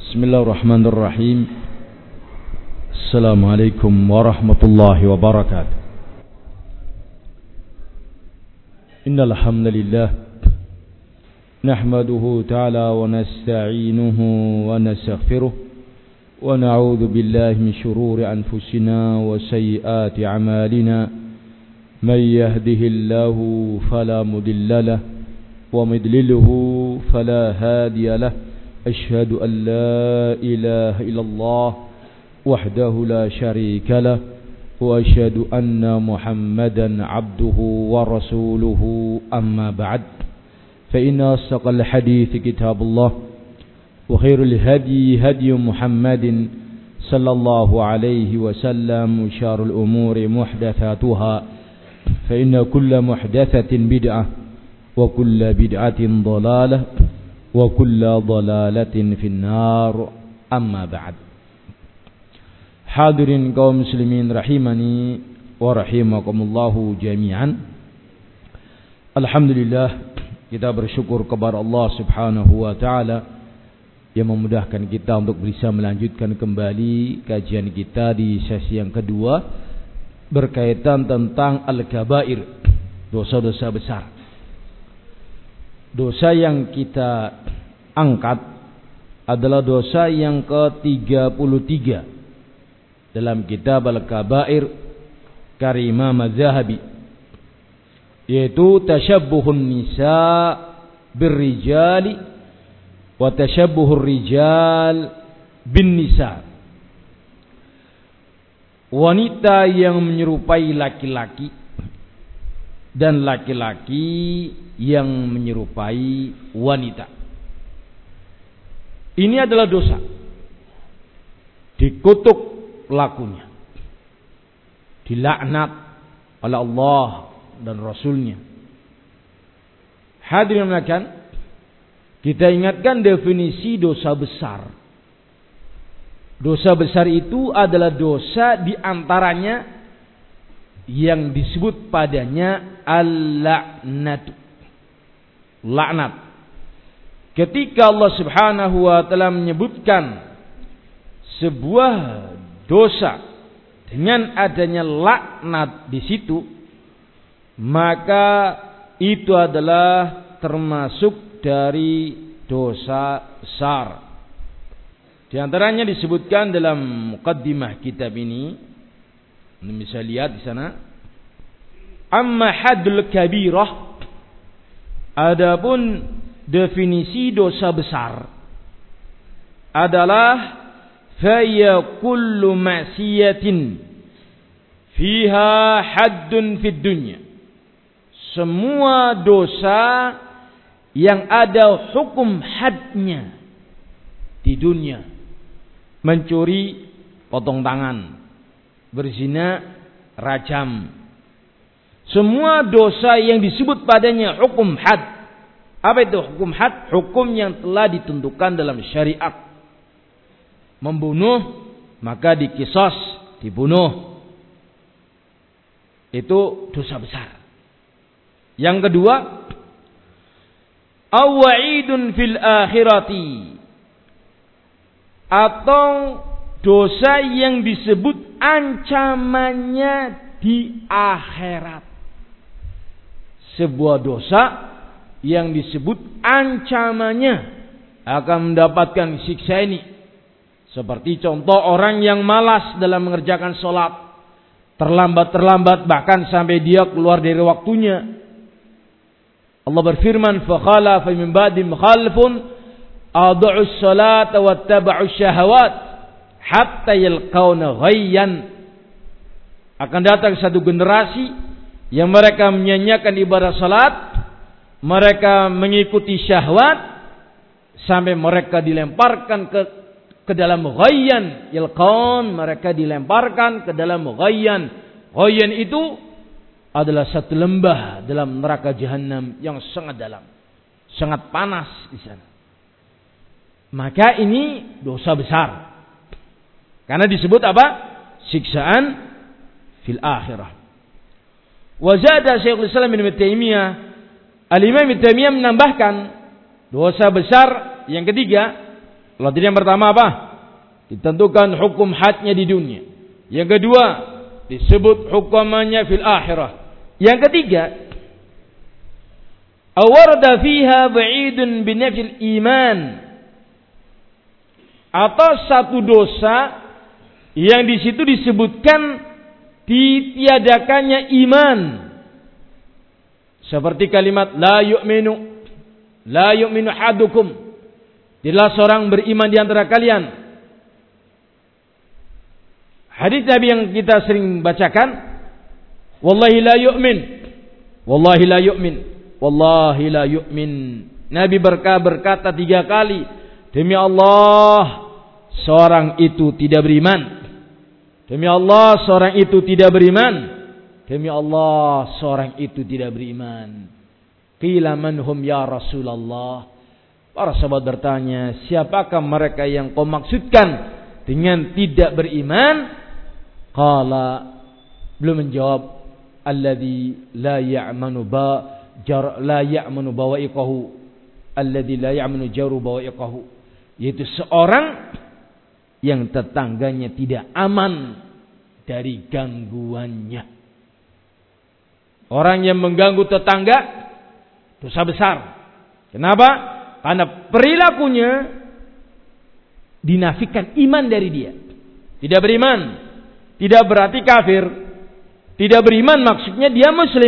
Bismillahirrahmanirrahim. Assalamualaikum warahmatullahi wabarakatuh. Innal hamdalillah nahmaduhu ta'ala wa nasta'inuhu wa nastaghfiruh wa na'udzu billahi min shururi anfusina wa sayyiati a'malina. May yahdihillahu fala mudilla lahu wa may yudlilhu fala hadiya lahu. أشهد أن لا إله إلا الله وحده لا شريك له وأشهد أن محمدا عبده ورسوله أما بعد فإن أصدق الحديث كتاب الله وخير الهدي هدي محمد صلى الله عليه وسلم وشر الأمور محدثاتها فإن كل محدثة بدعة وكل بدعة ضلالة wa kulla dhalalatin finnar, amma ba'd. Hadirin kaum muslimin rahimani wa rahimakumullahu jami'an. Alhamdulillah, kita bersyukur kepada Allah Subhanahu wa taala yang memudahkan kita untuk bisa melanjutkan kembali kajian kita di sesi yang kedua berkaitan tentang al-kabair, dosa-dosa besar. Dosa yang kita angkat adalah dosa yang ke-33 dalam kitab Al-Kabair karya Imam Az-Zahabi, yaitu tashabbuhun nisa birrijali wa tashabbuhur rijal bin nisa. Wanita yang menyerupai laki-laki dan laki-laki yang menyerupai wanita. Ini adalah dosa. Dikutuk pelakunya. Dilaknat oleh Allah dan Rasulnya. Hadirin sekalian, kita ingatkan definisi dosa besar. Dosa besar itu adalah dosa di antaranya yang disebut padanya al-la'natu. Laknat. Ketika Allah Subhanahu wa taala menyebutkan sebuah dosa dengan adanya laknat di situ, maka itu adalah termasuk dari dosa besar. Di antaranya disebutkan dalam muqaddimah kitab ini, bisa lihat di sana. Amma haddul kabirah, adapun definisi dosa besar adalah faya kullu ma'siyatin fiha haddun fid dunya. Semua dosa yang ada hukum hadnya di dunia. Mencuri, potong tangan. Berzina, rajam. Semua dosa yang disebut padanya hukum had. Apa itu hukum had? Hukum yang telah ditentukan dalam syariat. Membunuh, maka dikisos, dibunuh. Itu dosa besar. Yang kedua, awa'idun fil akhirati, atau dosa yang disebut ancamannya di akhirat. Sebuah dosa yang disebut ancamannya akan mendapatkan siksa ini. Seperti contoh orang yang malas dalam mengerjakan sholat. Terlambat-terlambat bahkan sampai dia keluar dari waktunya. Allah berfirman, فَخَلَفَ مِنْ بَعْدِهِمْ خَلْفٌ أَضَاعُوا الصَّلَاةَ وَاتَّبَعُوا الشَّهَوَاتِ حَتَّى يَلْقَوْنَ غَيًّا. Akan datang satu generasi yang mereka menyanyiakan ibadah salat, mereka mengikuti syahwat sampai mereka dilemparkan ke dalam ghayyan. Yalqaun, mereka dilemparkan ke dalam ghayyan. Ghayyan itu adalah satu lembah dalam neraka jahanam yang sangat dalam, sangat panas di sana. Maka ini dosa besar. Karena disebut apa? Siksaan fil akhirah. Wazada Syekhul Islam Ibnu Taimiyah, Al-Imam Ibnu Taimiyah menambahkan dosa besar yang ketiga Kalau tidak, yang pertama apa? Ditentukan hukum hadnya di dunia. Yang kedua, disebut hukumannya fil akhirah. Yang ketiga, awarda fiha ba'idun binafil iman. Atau satu dosa yang di situ disebutkan ditiadakannya iman. Seperti kalimat la yu'minu hadukum. Tidaklah seorang beriman di antara kalian. Hadis Nabi yang kita sering bacakan, wallahi la yu'min. Wallahi la yu'min. Wallahi la yu'min. Nabi berkata 3 kali, demi Allah seorang itu tidak beriman. Demi Allah seorang itu tidak beriman. Demi Allah seorang itu tidak beriman. Qila man hum ya Rasulullah. Para sahabat bertanya, siapakah mereka yang kau maksudkan dengan tidak beriman? Qala, belum menjawab, alladzi la ya'manu bawa'iqahu. Alladzi la ya'manu jaru bawa'iqahu. Yaitu seorang yang tetangganya tidak aman dari gangguannya. Orang yang mengganggu tetangga dosa besar. Kenapa? Karena perilakunya dinafikan iman dari dia. Tidak beriman. Tidak berarti kafir. Tidak beriman maksudnya dia muslim.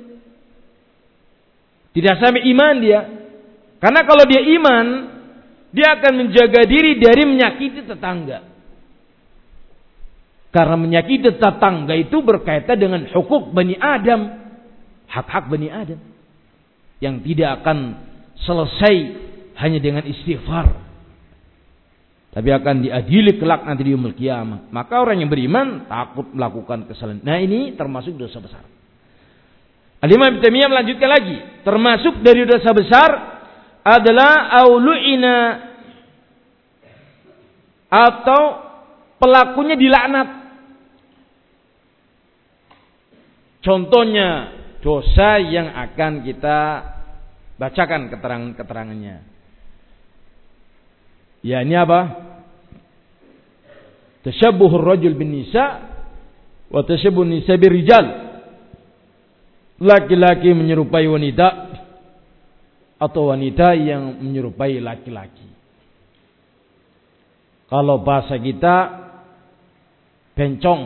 Tidak sampai iman dia. Karena kalau dia iman, dia akan menjaga diri dari menyakiti tetangga. Karena menyakiti tetangga itu berkaitan dengan hukuk Bani Adam. Hak-hak Bani Adam. Yang tidak akan selesai hanya dengan istighfar. Tapi akan diadili kelak nanti di yaumul qiyamah. Maka orang yang beriman takut melakukan kesalahan. Nah, ini termasuk dosa besar. Al-Imam Ibnu Taimiyah melanjutkan lagi. Termasuk dari dosa besar adalah aulu'ina, atau pelakunya dilaknat. Contohnya dosa yang akan kita bacakan keterangannya. Ya, ini apa? Tashabbuhur rajul bin nisa wa tashabbun nisa bir rijal. Laki-laki menyerupai wanita atau wanita yang menyerupai laki-laki. Kalau bahasa kita bencong,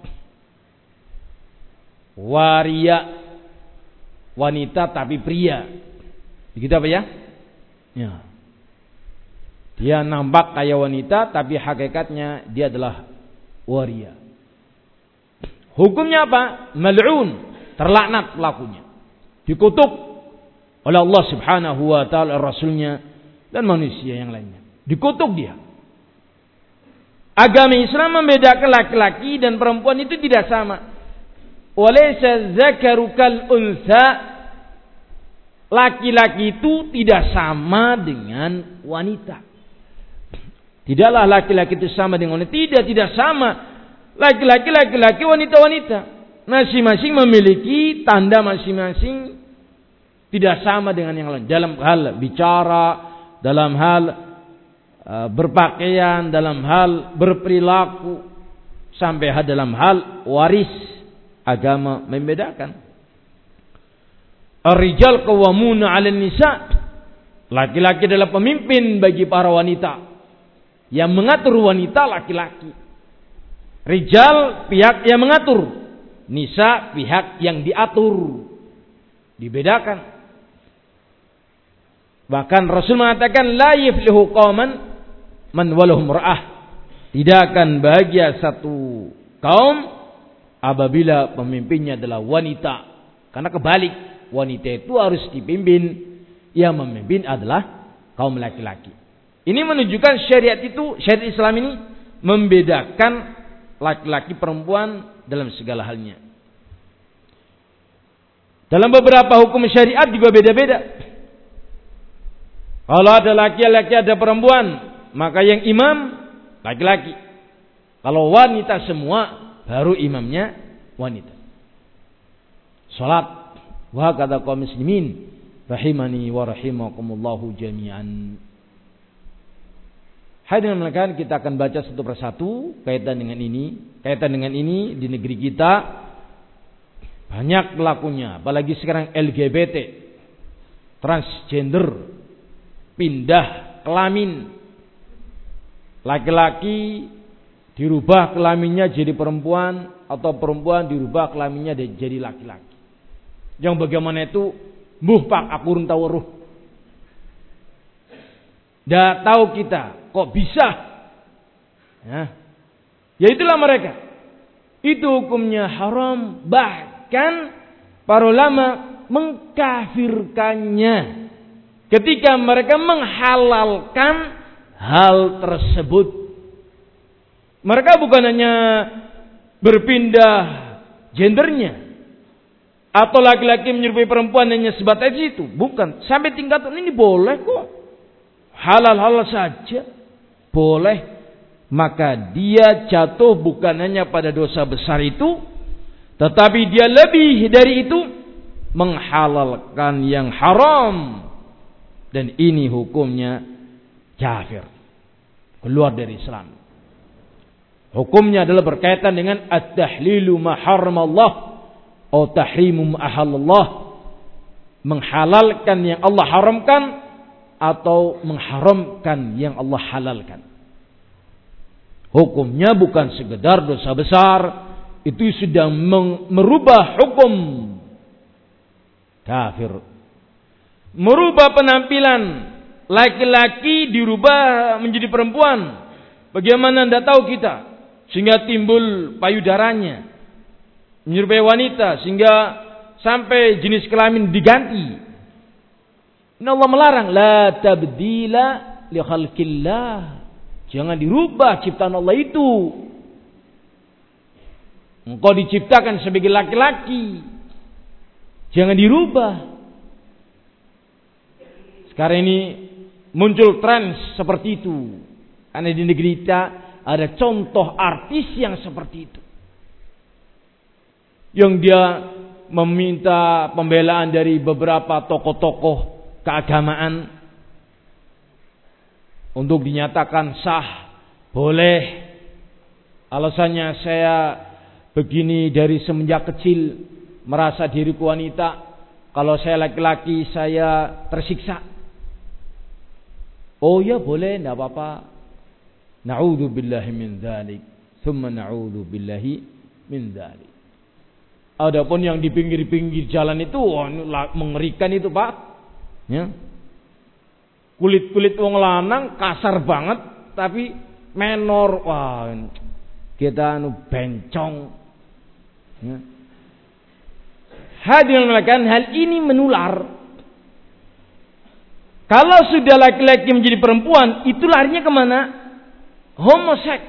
waria, wanita tapi pria. Begitu apa ya? Ya. Dia nampak kayak wanita tapi hakikatnya dia adalah waria. Hukumnya apa? Mal'un, terlaknat pelakunya. Dikutuk oleh Allah Subhanahu wa taala, Rasulnya dan manusia yang lainnya. Dikutuk dia. Agama Islam membedakan laki-laki dan perempuan itu tidak sama. Walaysa dzakaru kal unsa. Laki-laki itu tidak sama dengan wanita. Tidaklah laki-laki itu sama dengan wanita. Tidak sama. Laki-laki, wanita-wanita. Masing-masing memiliki tanda masing-masing. Tidak sama dengan yang lain. Dalam hal bicara, dalam hal berpakaian, dalam hal berperilaku, sampai dalam hal waris. Agama membedakan. Ar-rijal qawwamuna 'alan nisa. Laki-laki adalah pemimpin bagi para wanita. Yang mengatur wanita laki-laki. Rijal pihak yang mengatur. Nisa pihak yang diatur. Dibedakan. Bahkan Rasul mengatakan la yuflihu qauman man walahum ra'ah. Tidak akan bahagia satu kaum apabila pemimpinnya adalah wanita. Karena kebalik, wanita itu harus dipimpin. Yang memimpin adalah kaum laki-laki. Ini menunjukkan syariat Islam ini membedakan laki-laki perempuan dalam segala halnya. Dalam beberapa hukum syariat juga beda-beda. Kalau ada laki-laki ada perempuan, maka yang imam laki-laki. Kalau wanita semua, baru imamnya wanita. Salat wa kata kaum muslimin rahimani wa rahimakumullahu jami'an. Hadirin sekalian, kita akan baca satu persatu kaitan dengan ini. Kaitan dengan ini di negeri kita banyak pelakunya, apalagi sekarang LGBT, transgender, pindah kelamin. Laki-laki dirubah kelaminnya jadi perempuan, atau perempuan dirubah kelaminnya jadi laki-laki. Yang bagaimana itu mbuh pak akurun tawaruh. Nggak tahu kita kok bisa. Ya itulah mereka. Itu hukumnya haram, bahkan para ulama mengkafirkannya ketika mereka menghalalkan hal tersebut. Mereka bukan hanya berpindah gendernya atau laki-laki menyerupai perempuan hanya sebatas itu, bukan. Sampai tingkatan ini boleh kok, halal-halal saja boleh. Maka dia jatuh bukan hanya pada dosa besar itu, tetapi dia lebih dari itu, menghalalkan yang haram. Dan ini hukumnya kafir, keluar dari Islam. Hukumnya adalah berkaitan dengan at-tahlilu ma haramallah atau tahrimu ma ahallallah, menghalalkan yang Allah haramkan atau mengharamkan yang Allah halalkan. Hukumnya bukan sekedar dosa besar, itu sudah merubah hukum kafir. Merubah penampilan laki-laki dirubah menjadi perempuan. Bagaimana anda tahu kita? Sehingga timbul payudaranya menyerupai wanita, sehingga sampai jenis kelamin diganti. Ini Allah melarang, la tabdila li khalqillah. Jangan dirubah ciptaan Allah itu. Engkau diciptakan sebagai laki-laki, jangan dirubah. Sekarang ini muncul tren seperti itu. Karena di negeri kita ada contoh artis yang seperti itu, yang dia meminta pembelaan dari beberapa tokoh-tokoh keagamaan untuk dinyatakan sah, boleh. Alasannya, saya begini dari semenjak kecil, merasa diriku wanita. Kalau saya laki-laki saya tersiksa. Oh ya boleh, tidak apa-apa. Na'udzubillahi min dzalik, tsumma na'udzubillahi min dzalik. Adapun yang di pinggir-pinggir jalan itu, mengerikan itu Pak. Ya. Kulit-kulit wong lanang kasar banget, tapi menor, wah kita bencong. Ya. Hadirin sekalian, hal ini menular. Kalau sudah laki-laki menjadi perempuan, itu larinya kemana? Homoseks.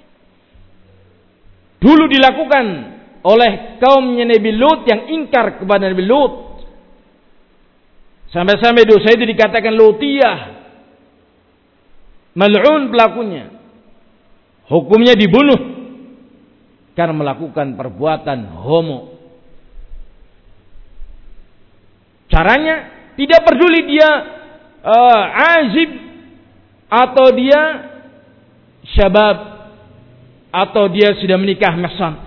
Dulu dilakukan oleh kaumnya Nabi Lut yang ingkar kepada Nabi Lut. Sampai-sampai dosa itu dikatakan Lutiyah. Mal'un pelakunya. Hukumnya dibunuh karena melakukan perbuatan homo. Caranya tidak peduli dia azib atau dia syabab atau dia sudah menikah mahsan,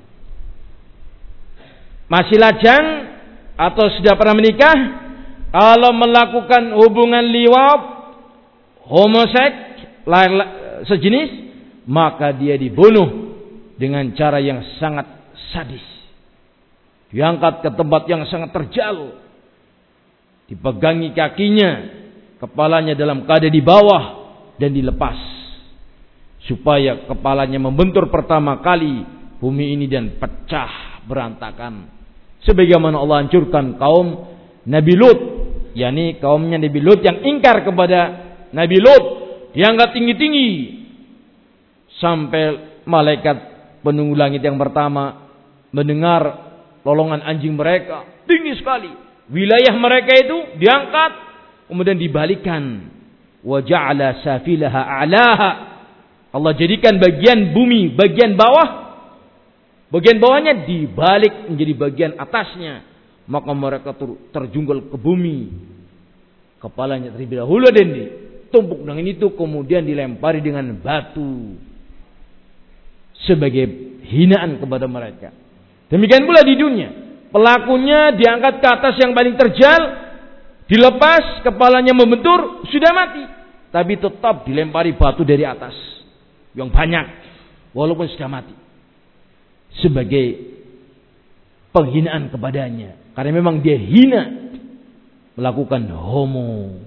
masih lajang atau sudah pernah menikah, kalau melakukan hubungan liwat, homoseks, sejenis, maka dia dibunuh dengan cara yang sangat sadis. Diangkat ke tempat yang sangat terjal, dipegangi kakinya, kepalanya dalam keadaan di bawah dan dilepas, supaya kepalanya membentur pertama kali bumi ini dan pecah berantakan. Sebagaimana Allah hancurkan kaum Nabi Lut, yakni kaumnya Nabi Lut yang ingkar kepada Nabi Lut, diangkat tinggi-tinggi sampai malaikat penunggu langit yang pertama mendengar lolongan anjing mereka tinggi sekali. Wilayah mereka itu diangkat, kemudian dibalikan. Wa ja'ala safilaha a'laha. Allah jadikan bagian bumi, bagian bawah, bagian bawahnya dibalik menjadi bagian atasnya. Maka mereka terjungkal ke bumi. Kepalanya terlebih dahulu ditumpuk dengan itu, kemudian dilempari dengan batu sebagai hinaan kepada mereka. Demikian pula di dunia, pelakunya diangkat ke atas yang paling terjal, dilepas, kepalanya membentur, sudah mati, tapi tetap dilempari batu dari atas yang banyak walaupun sudah mati, sebagai penghinaan kepadanya, karena memang dia hina melakukan homo.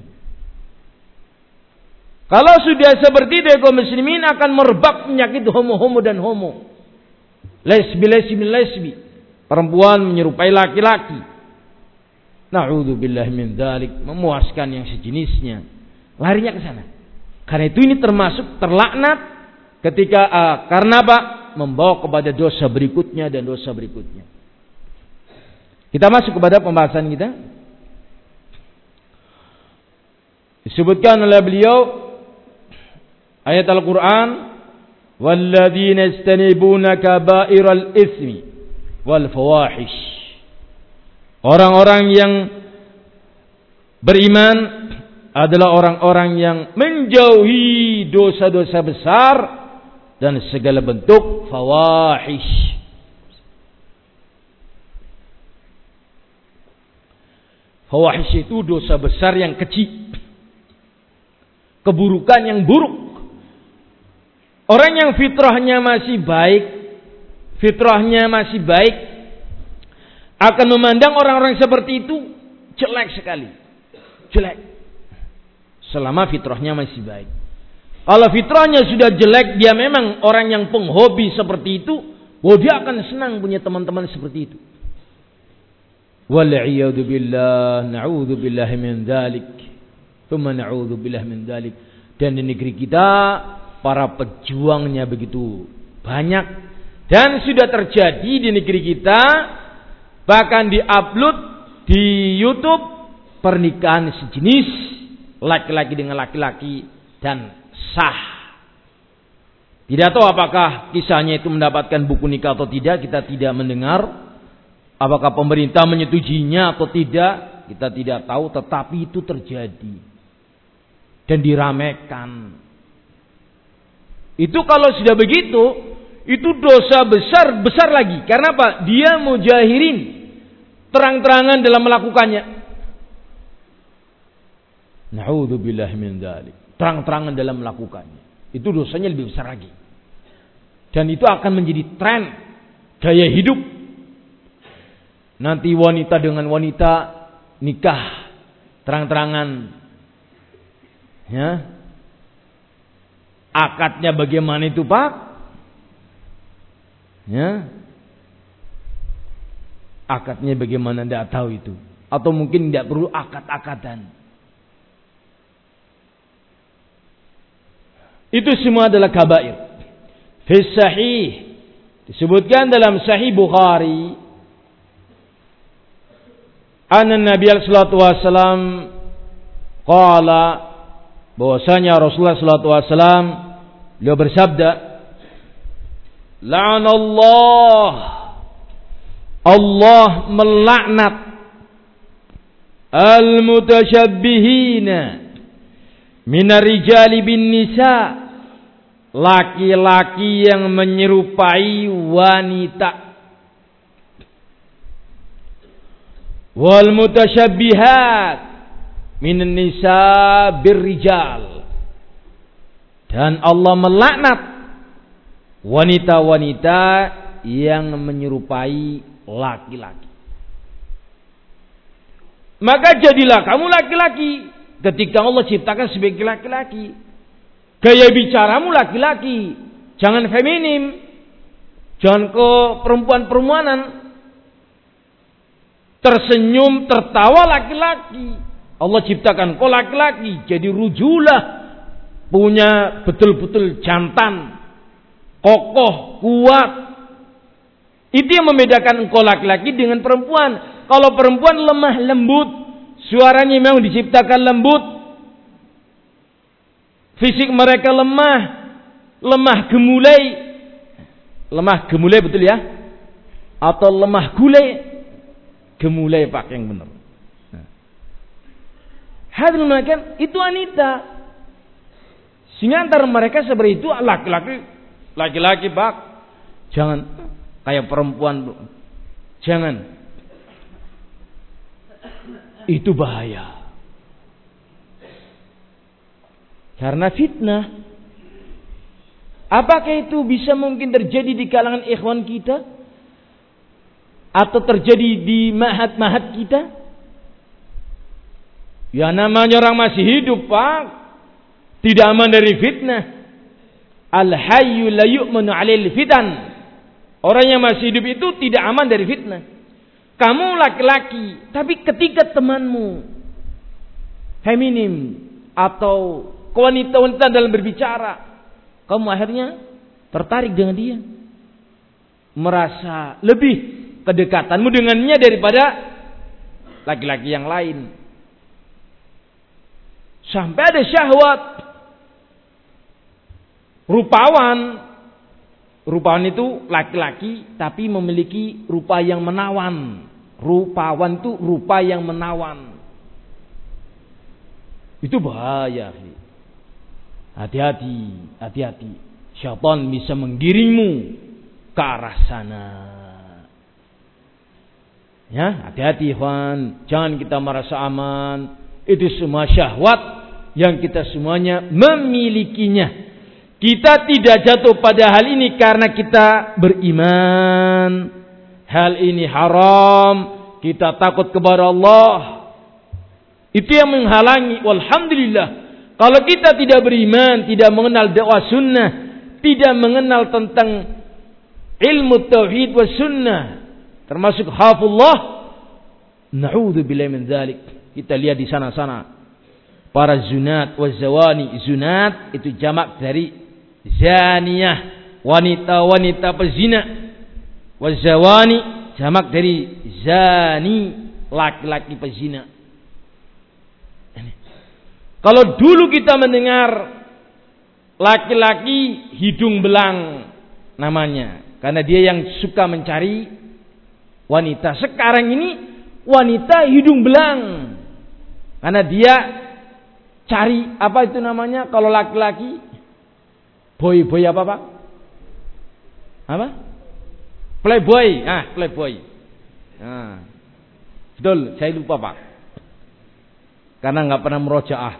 Kalau sudah seperti itu, kaum muslimin akan merebak penyakit homo-homo dan homo, lesbi, perempuan menyerupai laki-laki. Na'udzubillah min dzalik, memuaskan yang sejenisnya, larinya ke sana. Karena itu ini termasuk terlaknat ketika karena apa? Membawa kepada dosa berikutnya dan dosa berikutnya. Kita masuk kepada pembahasan kita. Disebutkan oleh beliau ayat Al-Quran, walladzina yastanibuna kaba'iral itsmi wal fawahish. Orang-orang yang beriman adalah orang-orang yang menjauhi dosa-dosa besar dan segala bentuk fawahish. Fawahish itu dosa besar yang kecil, keburukan yang buruk. Orang yang fitrahnya masih baik akan memandang orang-orang seperti itu jelek sekali, jelek. Selama fitrahnya masih baik. Kalau fitrahnya sudah jelek, dia memang orang yang penghobi seperti itu, dia akan senang punya teman-teman seperti itu. Wal'iyadu billah, na'udzu billahi min dzalik. Tsumma na'udzu billahi min dzalik. Dan di negeri kita para pejuangnya begitu banyak, dan sudah terjadi di negeri kita, bahkan diupload di YouTube pernikahan sejenis laki-laki dengan laki-laki dan sah. Tidak tahu apakah kisahnya itu mendapatkan buku nikah atau tidak, kita tidak mendengar. Apakah pemerintah menyetujuinya atau tidak, kita tidak tahu, tetapi itu terjadi dan diramaikan. Itu kalau sudah begitu, itu dosa besar lagi. Karena apa? Dia mujahirin, terang-terangan dalam melakukannya. Na'udzubillahi min dzalik. Terang-terangan dalam melakukannya. Itu dosanya lebih besar lagi. Dan itu akan menjadi tren gaya hidup. Nanti wanita dengan wanita nikah terang-terangan, ya. Akadnya bagaimana itu, Pak? Ya. Akadnya bagaimana tidak tahu itu, atau mungkin tidak perlu akad-akadan. Itu semua adalah kabair. Fi sahih disebutkan dalam Sahih Bukhari, anna Nabi sallallahu alaihi wasallam qala, bahwasanya Rasulullah sallallahu alaihi wasallam beliau bersabda, la'anallah, Allah melaknat al-mutasyabbihina minar rijali bin nisa, laki-laki yang menyerupai wanita, wal mutasyabbihat minan nisa birrijal, dan Allah melaknat wanita-wanita yang menyerupai laki-laki. Maka jadilah kamu laki-laki ketika Allah ciptakan sebagai laki-laki. Gaya bicaramu laki-laki, jangan feminim, jangan ke perempuan-perempuanan. Tersenyum, tertawa laki-laki. Allah ciptakan kau laki-laki, jadi rujulah, punya betul-betul jantan, kokoh, kuat. Itu yang membedakan engkau laki-laki dengan perempuan. Kalau perempuan lemah lembut, suaranya memang diciptakan lembut, fisik mereka lemah gemulai betul ya, atau lemah gulai. Gemulai pak yang benar. Hadirin melakukan itu wanita. Sehingga antara mereka seperti itu, laki-laki Pak, jangan kayak perempuan, jangan. Itu bahaya. Karena fitnah. Apakah itu bisa mungkin terjadi di kalangan ikhwan kita? Atau terjadi di mahat-mahat kita? Ya namanya orang masih hidup Pak, tidak aman dari fitnah. Al-hayyu la yu'manu 'alail fitan. Orang yang masih hidup itu tidak aman dari fitnah. Kamu laki-laki, tapi ketika temanmu feminim atau wanita-wanita dalam berbicara, kamu akhirnya tertarik dengan dia, merasa lebih kedekatanmu dengannya daripada laki-laki yang lain. Sampai ada syahwat. Rupawan itu laki-laki tapi memiliki rupa yang menawan. Rupawan itu rupa yang menawan. Itu bahaya. Hati-hati. Syaitan bisa menggiringmu ke arah sana. Ya, hati-hati ikhwan. Jangan kita merasa aman. Itu semua syahwat yang kita semuanya memilikinya. Kita tidak jatuh pada hal ini karena kita beriman. Hal ini haram. Kita takut kepada Allah. Itu yang menghalangi. Walhamdulillah. Kalau kita tidak beriman, tidak mengenal dakwah sunnah, tidak mengenal tentang ilmu tauhid wa sunnah, termasuk hafullah, na'udzubillahi min dzalik. Kita lihat di sana-sana para zunat wa zawani. Zunat itu jamak dari zaniyah, wanita-wanita pezina. Wa zawani jamak dari zani, laki-laki pezina. Kalau dulu kita mendengar laki-laki hidung belang namanya, karena dia yang suka mencari wanita. Sekarang ini wanita hidung belang, karena dia cari apa itu namanya kalau laki-laki boy apa Pak? Apa? Playboy. Playboy. Betul, saya lupa Pak. Karena nggak pernah merojaah.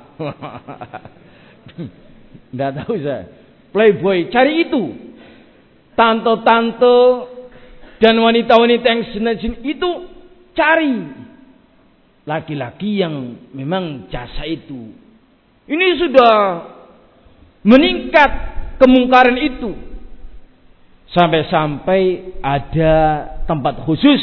Nggak tahu saya. Playboy, cari itu. Tante-tante dan wanita-wanita yang senang itu cari laki-laki yang memang jasa itu. Ini sudah meningkat kemungkaran itu. Sampai-sampai ada tempat khusus,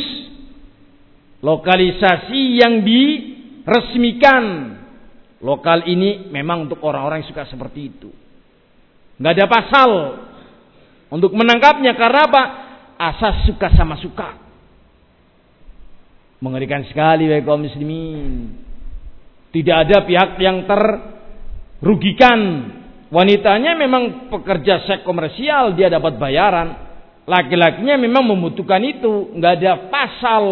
lokalisasi yang diresmikan. Lokal ini memang untuk orang-orang yang suka seperti itu. Nggak ada pasal untuk menangkapnya karena apa? Asas suka sama suka. Mengerikan sekali wahai kaum muslimin. Tidak ada pihak yang terrugikan. Wanitanya memang pekerja seks komersial, dia dapat bayaran. Laki-lakinya memang membutuhkan itu, nggak ada pasal.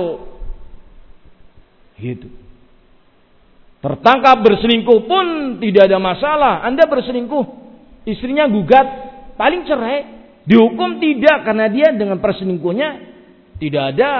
Gitu. Tertangkap berselingkuh pun tidak ada masalah. Anda berselingkuh, istrinya gugat, paling cerai. Dihukum tidak, karena dia dengan perselingkuhnya tidak ada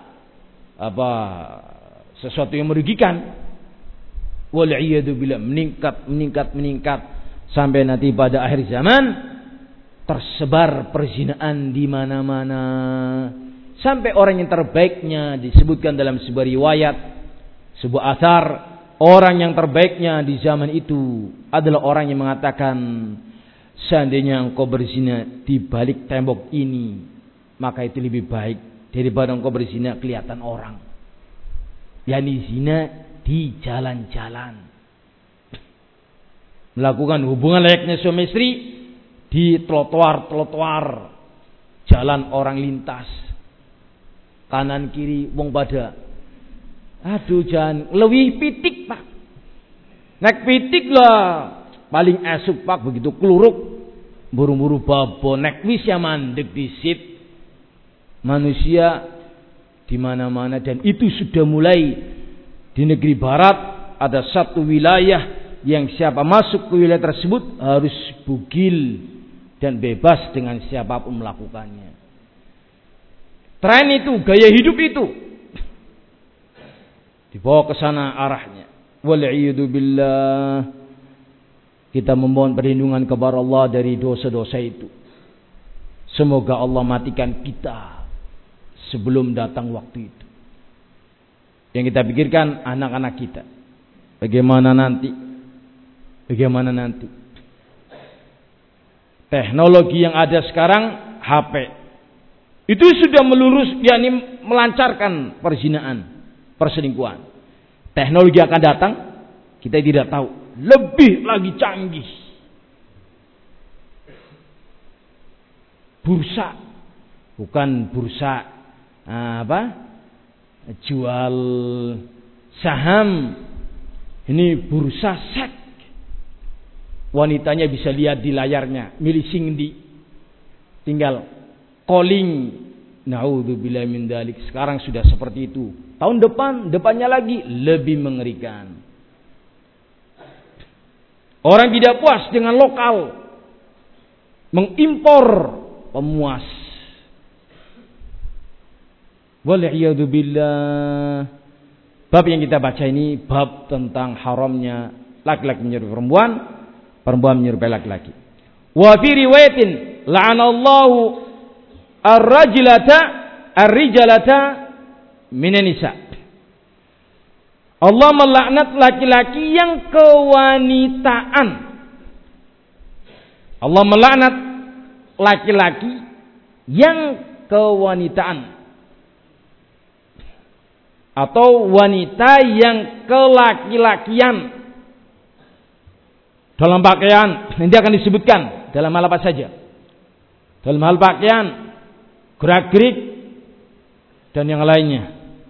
sesuatu yang merugikan. Wal'iyadzubillah, meningkat sampai nanti pada akhir zaman tersebar perzinaan di mana-mana. Sampai orang yang terbaiknya disebutkan dalam sebuah riwayat, sebuah athar, orang yang terbaiknya di zaman itu adalah orang yang mengatakan, seandainya engkau berzina di balik tembok ini, maka itu lebih baik daripada engkau berzina kelihatan orang. Yani zina di jalan-jalan. Melakukan hubungan layaknya suami istri di trotoar jalan orang lintas. Kanan kiri wong pada. Aduh jangan lewih pitik Pak. Naik pitik lah paling esuk Pak, begitu keluruk buru-buru babo nek wis ya mandek disit. Manusia di mana-mana, dan itu sudah mulai di negeri barat. Ada satu wilayah yang siapa masuk ke wilayah tersebut harus bugil dan bebas dengan siapapun melakukannya. Tren itu, gaya hidup itu dibawa ke sana arahnya. Wal'iyadu billah. Kita memohon perlindungan kepada Allah dari dosa-dosa itu. Semoga Allah matikan kita sebelum datang waktu itu. Yang kita pikirkan anak-anak kita. Bagaimana nanti? Bagaimana nanti? Teknologi yang ada sekarang, HP. Itu sudah melurus, yakni melancarkan perzinaan, perselingkuhan. Teknologi akan datang, kita tidak tahu. Lebih lagi canggih. Bursa, bukan bursa jual saham. Ini bursa seks. Wanitanya bisa lihat di layarnya, milih singdi, tinggal calling. Naudzubillah min dzalik. Sekarang sudah seperti itu. Tahun depannya lagi lebih mengerikan. Orang tidak puas dengan lokal, mengimpor pemuas. Wal'iyadzubillah. Bab yang kita baca ini bab tentang haramnya laki-laki menyerupai perempuan, perempuan menyerupai laki-laki. Wa fi riwayatin la'anallahu ar-rijalata minan nisa. Allah melaknat laki-laki yang kewanitaan. Allah melaknat laki-laki yang kewanitaan. Atau wanita yang kelaki-lakian. Dalam pakaian, nanti akan disebutkan dalam hal apa saja. Dalam hal pakaian, gerak-gerik, dan yang lainnya.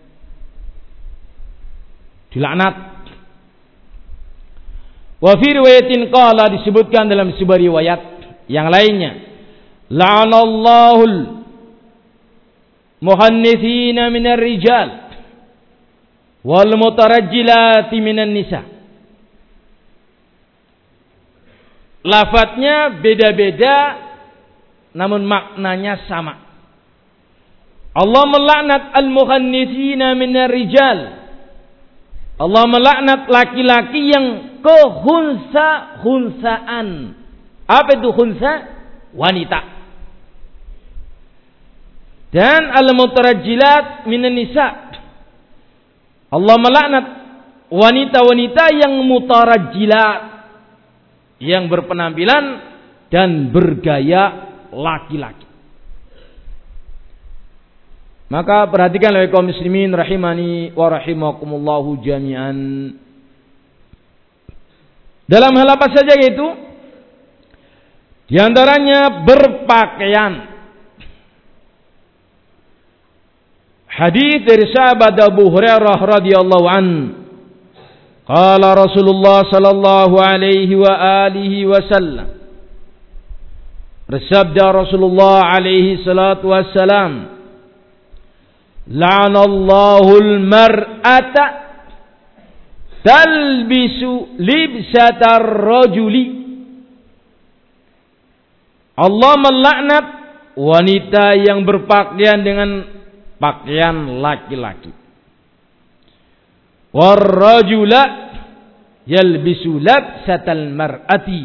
Dilaknat. Wa fi riwayatin qala, disebutkan dalam sebuah riwayat yang lainnya, la'anallahul muhannitsina minar rijal wal mutarajjilati minan nisa. Lafadznya beda-beda namun maknanya sama. Allah melaknat al-muhannitsina minar rijal. Allah melaknat laki-laki yang kehunsa-hunsaan. Apa itu hunsa? Wanita. Dan al-mutarajjilat minan nisa. Allah melaknat wanita-wanita yang mutarajjilat, yang berpenampilan dan bergaya laki-laki. Maka perhatikan oleh kaum muslimin rahimani wa rahimakumullahu jami'an. Dalam hal apa saja yaitu di antaranya berpakaian. Hadis dari sahabat Abu Hurairah radhiyallahu an. Qala Rasulullah sallallahu alaihi wa alihi wasallam. Bersabda Rasulullah alaihi salatu wassalam, la'anallahul mar'ata talbisu libsatar rajuli. Allah melaknat wanita yang berpakaian dengan pakaian laki-laki. War-rajula yalbisu labsatal mar'ati.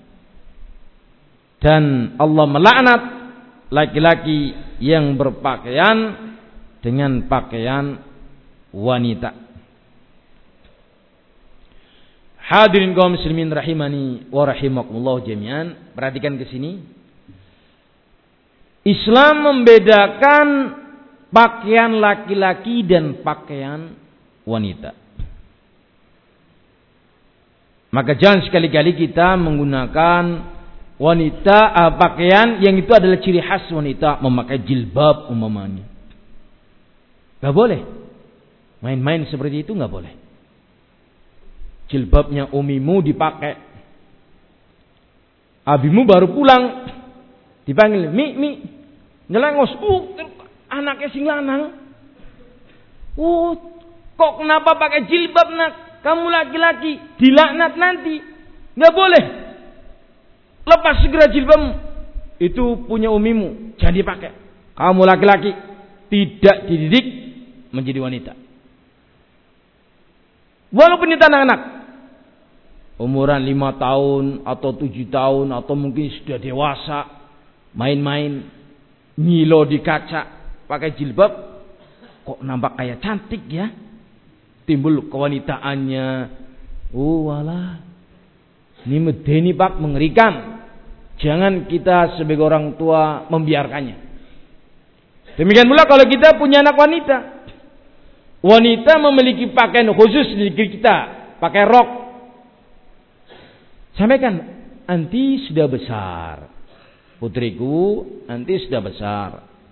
Dan Allah melaknat laki-laki yang berpakaian dengan pakaian wanita. Hadirin kaum muslimin rahimani wa rahimakumullah jami'an, perhatikan ke sini. Islam membedakan pakaian laki-laki dan pakaian wanita. Maka jangan sekali-kali kita menggunakan pakaian yang itu adalah ciri khas wanita, memakai jilbab umpamanya. Gak boleh. Main-main seperti itu gak boleh. Jilbabnya umimu dipakai. Abimu baru pulang, dipanggil, Mi, nyelengos. Anaknya sing lanang. Kok kenapa pakai jilbab nak? kamu laki-laki dilaknat nanti. Nggak boleh. Lepas segera jilbabmu. Itu punya umimu, jangan dipakai. Kamu laki-laki tidak dididik menjadi wanita. Walaupun itu anak-anak, umuran 5 tahun atau 7 tahun atau mungkin sudah dewasa, main-main nyilo di kaca pakai jilbab, kok nampak kayak cantik ya, timbul kewanitaannya. Oh walah, ini medeni pak, mengerikan. Jangan kita sebagai orang tua membiarkannya. Demikian pula kalau kita punya anak wanita, wanita memiliki pakaian khusus di negeri kita, pakai rok. Sampaikan, anti sudah besar, putriku, anti sudah besar.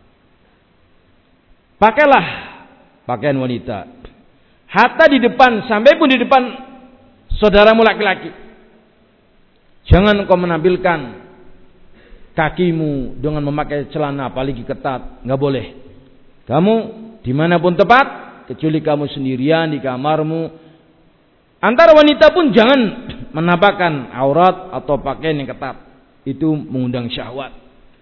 Pakailah pakaian wanita. Hatta di depan, sampai pun di depan saudaramu laki-laki. Jangan kau menampilkan kakimu dengan memakai celana apalagi ketat. Nggak boleh. Kamu dimanapun tepat, kecuali kamu sendirian di kamarmu. Antara wanita pun jangan menampakkan aurat atau pakaian yang ketat. Itu mengundang syahwat.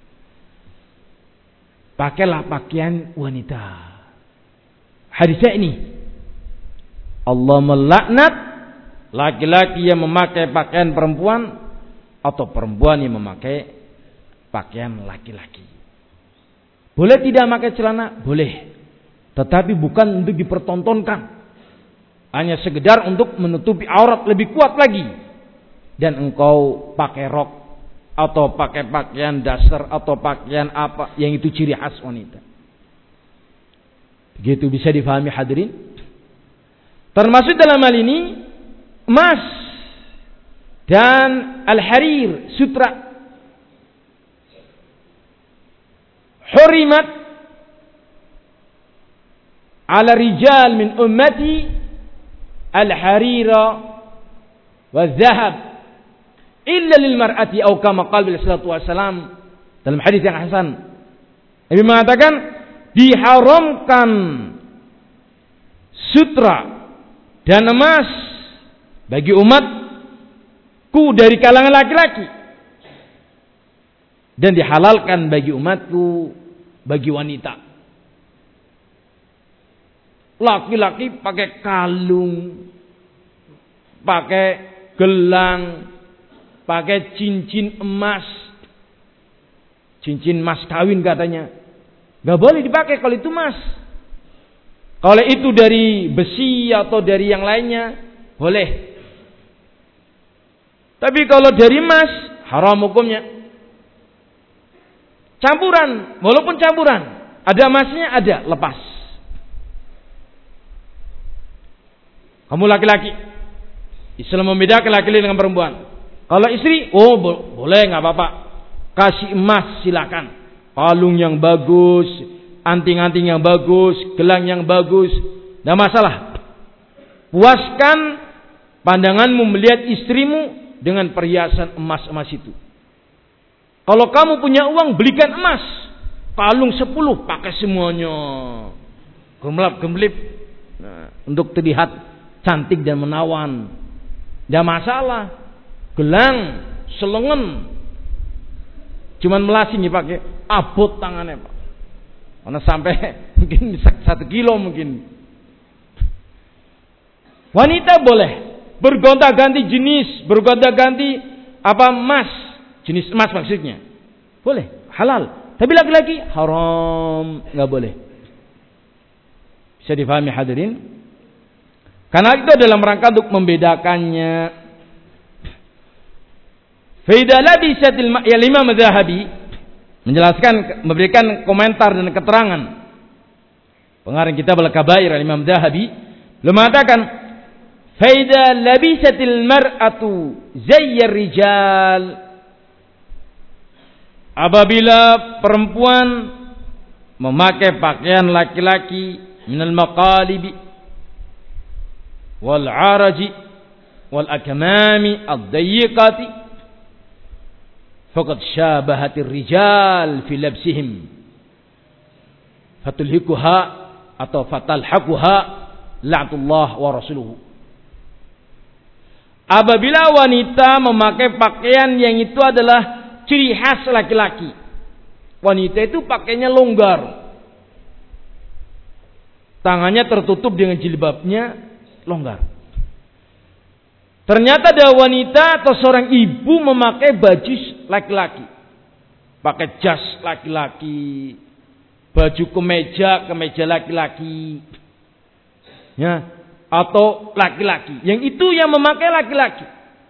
Pakailah pakaian wanita. Hadisnya ini, Allah melaknat laki-laki yang memakai pakaian perempuan atau perempuan yang memakai pakaian laki-laki. Boleh tidak pakai celana? Boleh. Tetapi bukan untuk dipertontonkan. Hanya sekedar untuk menutupi aurat lebih kuat lagi. Dan engkau pakai rok atau pakai pakaian dasar atau pakaian apa yang itu ciri khas wanita. Begitu bisa difahami hadirin. Termasuk dalam hal ini emas dan al-harir, sutra. Hurimat ala rijal min ummati al-harira wa zahab illa lil mar'ati atau kama qala Nabi sallallahu alaihi wasallam dalam hadis yang hasan. Nabi mengatakan diharamkan sutra dan emas bagi umatku dari kalangan laki-laki, dan dihalalkan bagi umatku bagi wanita. Laki-laki pakai kalung, pakai gelang, pakai cincin emas, cincin mas kawin katanya. Gak boleh dipakai kalau itu emas. Kalau itu dari besi atau dari yang lainnya, boleh. Tapi kalau dari emas, haram hukumnya. Campuran, walaupun campuran, ada emasnya, ada, lepas. Kamu laki-laki, Islam membedakan laki-laki dengan perempuan. Kalau istri, oh boleh, nggak apa-apa. Kasih emas silakan. Kalung yang bagus, anting-anting yang bagus, gelang yang bagus, nggak masalah. Puaskan pandanganmu melihat istrimu dengan perhiasan emas-emas itu. Kalau kamu punya uang, belikan emas. Kalung 10, pakai semuanya. Gemlap-gemlip. Nah, untuk terlihat cantik dan menawan. Tidak masalah. Gelang, selengen. Cuman melasing dipakai. Abot tangannya Pak. Karena sampai mungkin 1 kilo mungkin. Wanita boleh. Bergonta-ganti jenis. Bergonta-ganti emas. Jenis emas maksudnya. Boleh, halal. Tapi laki-laki haram, nggak boleh. Bisa difahami hadirin? Karena itu dalam rangka untuk membedakannya. Faidah labisatil Imam Az-Zahabi menjelaskan, memberikan komentar dan keterangan. Pengarang kitab Al-Kabair Imam Az-Zahabi beliau mengatakan, faidah labisatil mar'atu zayyar rijal. Apabila perempuan memakai pakaian laki-laki minal maqalibi wal araji wal akmami ad-dayiqati faqad syabahatir rijal fi labsihim fatulhikuha atau fatalhaquha la'atullah wa rasuluhu. apabila wanita memakai pakaian yang itu adalah ciri khas laki-laki. Wanita itu pakainya longgar. Tangannya tertutup dengan jilbabnya, longgar. Ternyata ada wanita atau seorang ibu memakai baju laki-laki. Pakai jas laki-laki, baju kemeja laki-laki. Ya, atau laki-laki. Yang itu yang memakai laki-laki.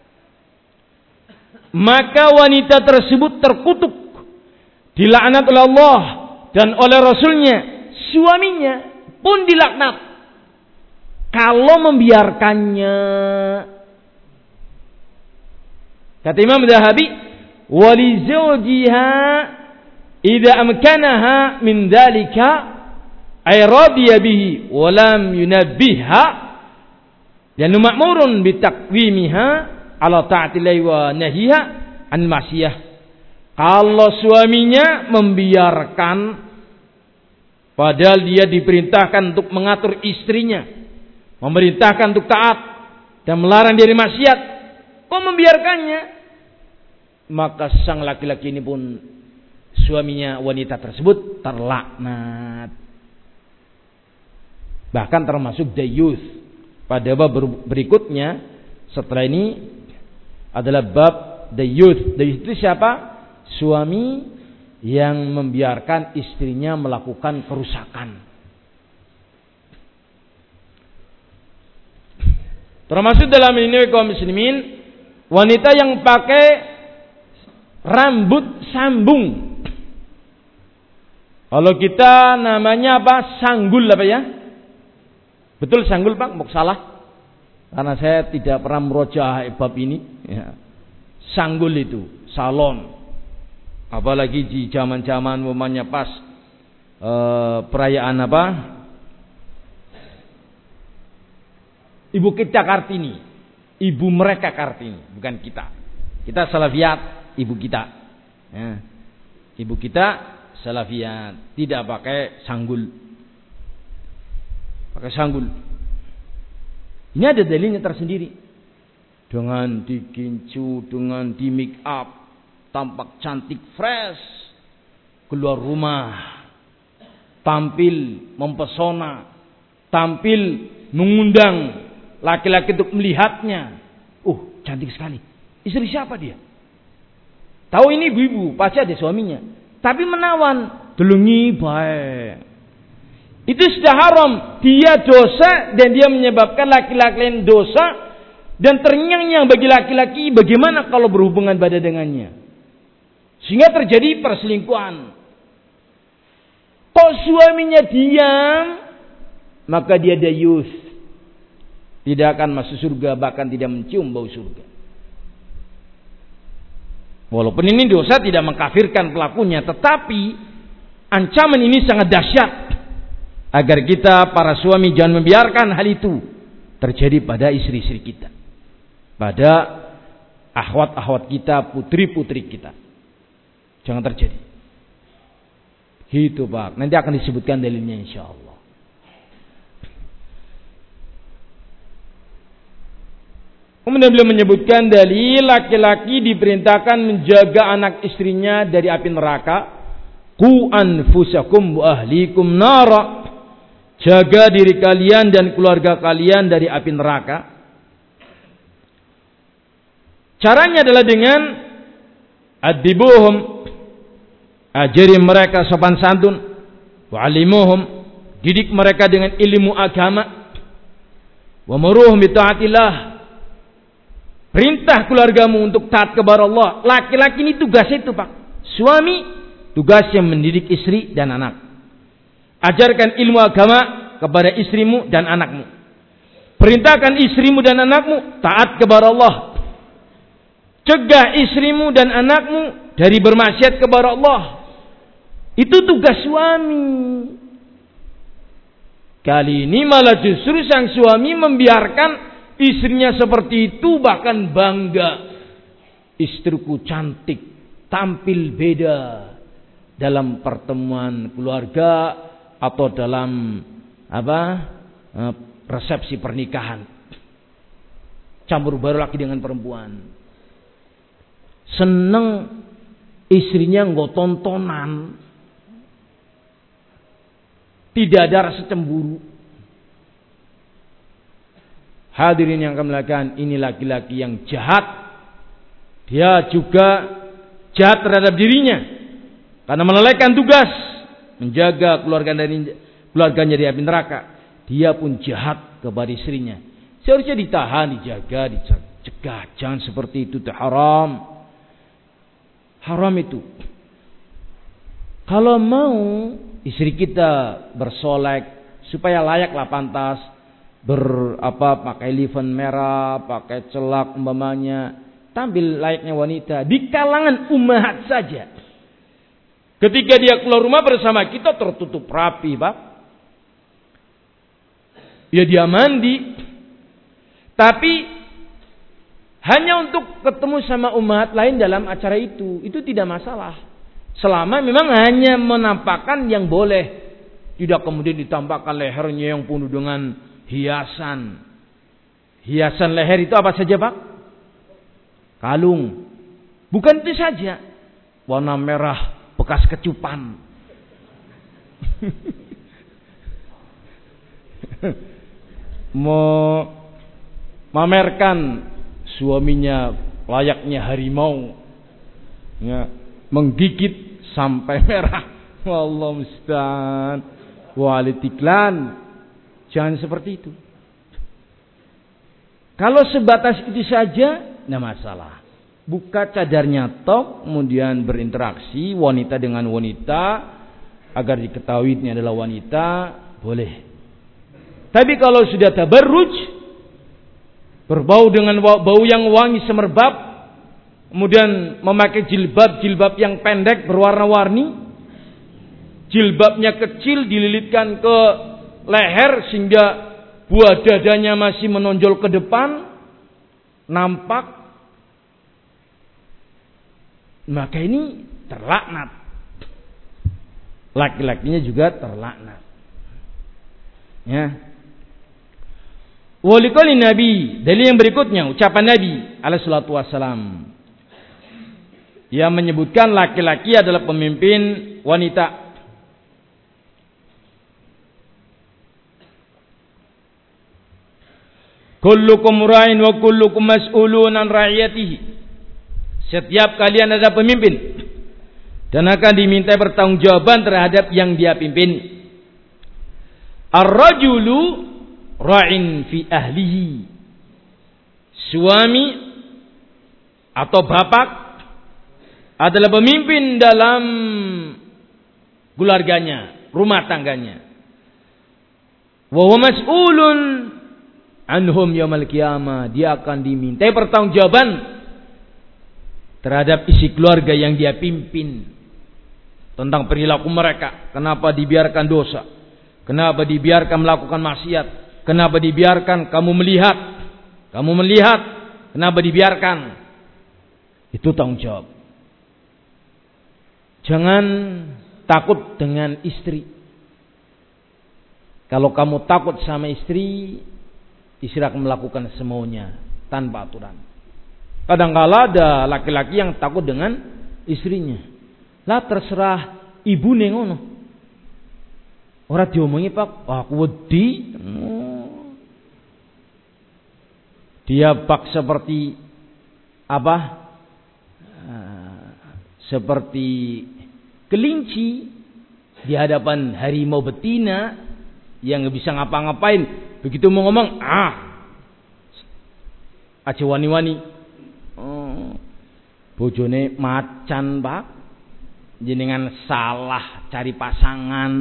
Maka wanita tersebut terkutuk, dilaknat oleh Allah dan oleh Rasulnya. Suaminya pun dilaknat kalau membiarkannya. Kata Imam Zahabi, wali zawjiha idza amkanaha min dzalika ay radiya bihi wa lam yunabbihha dan ma'murun bi taqwimiha ala ta'atillahi wa nahiha an ma'siyah. Kalau suaminya membiarkan, padahal dia diperintahkan untuk mengatur istrinya, memerintahkan untuk taat dan melarang dari maksiat, kok membiarkannya? Maka sang laki-laki ini pun, suaminya wanita tersebut terlaknat. Bahkan termasuk dayuth. Pada bab berikutnya setelah ini adalah bab dayuth. Dayuth itu siapa? Suami yang membiarkan istrinya melakukan kerusakan. Termasuk dalam ini kaum muslimin, wanita yang pakai rambut sambung. Kalau kita namanya apa? Sanggul apa ya? Betul sanggul Pak? Mau salah? Karena saya tidak pernah merojah bab ini. Ya. Sanggul itu salon. Apalagi di zaman-zaman momennya pas perayaan apa? Ibu kita Kartini, ibu mereka Kartini, bukan kita. Kita Salafiyat, ibu kita. Ya. Ibu kita Salafiyat, tidak pakai sanggul. Pakai sanggul. Ini ada dalilnya tersendiri. Dengan dikincu, dengan di make up, tampak cantik, fresh, keluar rumah, tampil mempesona, tampil mengundang laki-laki untuk melihatnya. Cantik sekali. Istri siapa dia? Tahu ini ibu-ibu, pasti ada suaminya. Tapi menawan, delungi baik. Itu sudah haram. Dia dosa dan dia menyebabkan laki-laki lain dosa. Dan terngiang-ngiang bagi laki-laki, bagaimana kalau berhubungan badan dengannya. Sehingga terjadi perselingkuhan. Kok suaminya diam, maka dia dayus. Tidak akan masuk surga, bahkan tidak mencium bau surga. Walaupun ini dosa tidak mengkafirkan pelakunya, tetapi ancaman ini sangat dahsyat. Agar kita para suami jangan membiarkan hal itu terjadi pada istri-istri kita, pada akhwat-akhwat kita, putri-putri kita. Jangan terjadi. Gitu Pak. Nanti akan disebutkan dalilnya insyaallah. Kemudian beliau menyebutkan dalil laki-laki diperintahkan menjaga anak istrinya dari api neraka. Qu anfusakum wa ahlikum nara. Jaga diri kalian dan keluarga kalian dari api neraka. Caranya adalah dengan adibuhum, ajari mereka sopan santun, wa'alimuhum, didik mereka dengan ilmu agama, wa muruhum bi taatillah, perintah keluargamu untuk taat kepada Allah. Laki-laki ini tugasnya itu Pak. Suami tugasnya mendidik istri dan anak. Ajarkan ilmu agama kepada istrimu dan anakmu. Perintahkan istrimu dan anakmu taat kepada Allah. Cegah istrimu dan anakmu dari bermaksiat kepada Allah. Itu tugas suami. Kali ini malah justru sang suami membiarkan istrinya seperti itu, bahkan bangga. Istriku cantik, tampil beda dalam pertemuan keluarga atau dalam resepsi pernikahan. campur baur laki dengan perempuan. Seneng istrinya nggak tontonan. Tidak ada rasa cemburu. Hadirin yang kami muliakan, ini laki-laki yang jahat. Dia juga jahat terhadap dirinya karena melalaikan tugas menjaga keluarganya dari api neraka. Dia pun jahat kepada istrinya. Seharusnya ditahan, dijaga, dicegah. Jangan seperti itu, itu haram. Haram itu. Kalau mau istri kita bersolek supaya layaklah pantas, pakai liven merah, pakai celak umpamanya, tampil layaknya wanita di kalangan ummahat saja. Ketika dia keluar rumah bersama kita tertutup rapi, Pak. Ya dia mandi. Tapi hanya untuk ketemu sama ummahat lain dalam acara itu tidak masalah. Selama memang hanya menampakkan yang boleh. Tidak kemudian ditampakkan lehernya yang penuh dengan hiasan. Hiasan leher itu apa saja, Pak? Kalung. Bukan itu saja. Warna merah bekas kecupan. Memamerkan suaminya layaknya harimau. Ya, menggigit sampai merah. Wallahu musta'an. Walitiklan. Jangan seperti itu. Kalau sebatas itu saja, tidak masalah. Buka cadarnya tok, kemudian berinteraksi wanita dengan wanita agar diketahui ini adalah wanita, boleh. Tapi kalau sudah tabarruj, berbau dengan bau yang wangi semerbak, kemudian memakai jilbab yang pendek berwarna-warni, jilbabnya kecil dililitkan ke leher sehingga buah dadanya masih menonjol ke depan, nampak, maka ini terlaknat. Laki-lakinya juga terlaknat. Ya. Waliqali Nabi, dalil yang berikutnya ucapan Nabi alaihi salatu wasalam yang menyebutkan laki-laki adalah pemimpin wanita. Kullukum ra'in wa kullukum mas'ulun an ra'iyatihi. Setiap kalian adalah pemimpin dan akan diminta pertanggungjawaban terhadap yang dia pimpin. Ar-rajulu ra'in fi ahlihi. Suami atau bapak adalah pemimpin dalam keluarganya, rumah tangganya. Wa huwa mas'ulun anhum yaumil qiyamah. Dia akan dimintai pertanggungjawaban terhadap isi keluarga yang dia pimpin, tentang perilaku mereka. Kenapa dibiarkan dosa? Kenapa dibiarkan melakukan maksiat? Kenapa dibiarkan kamu melihat? Kenapa dibiarkan? Itu tanggung jawab. Jangan takut dengan istri. Kalau kamu takut sama istri akan melakukan semaunya tanpa aturan. Kadang-kala ada laki-laki yang takut dengan istrinya. Lah terserah ibu nengono. Ora diomongi, Pak, aku wedi. Dia bak seperti apa? Seperti kelinci di hadapan harimau betina yang nggak bisa ngapa-ngapain. Begitu mau ngomong, aja wani-wani. Bojone macan, Pak. Jenengan salah cari pasangan.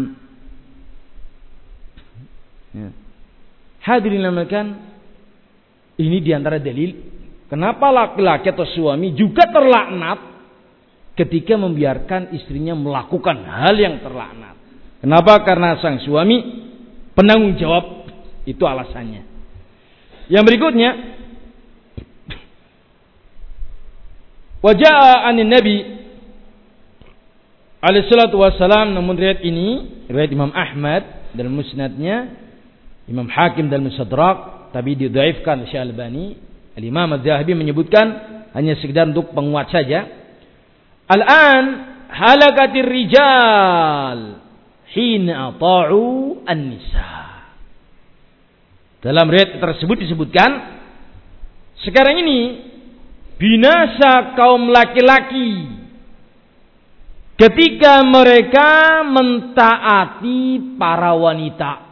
Ya. Hadirin namakan, ini diantara dalil kenapa laki-laki atau suami juga terlaknat ketika membiarkan istrinya melakukan hal yang terlaknat. Kenapa? Karena sang suami penanggung jawab, itu alasannya. Yang berikutnya, wajah anin Nabi alaihi salatu wassalam, namun riwayat ini riwayat Imam Ahmad dalam musnadnya, Imam Hakim dalam Mustadrak, tapi didhaifkan Syekh Albani. Al-Imam Az-Zahabi menyebutkan hanya sekedar untuk penguat saja. Al-an halakatir rijal hina ata'u an-nisa. Dalam riwayat tersebut disebutkan, sekarang ini binasa kaum laki-laki ketika mereka mentaati para wanita.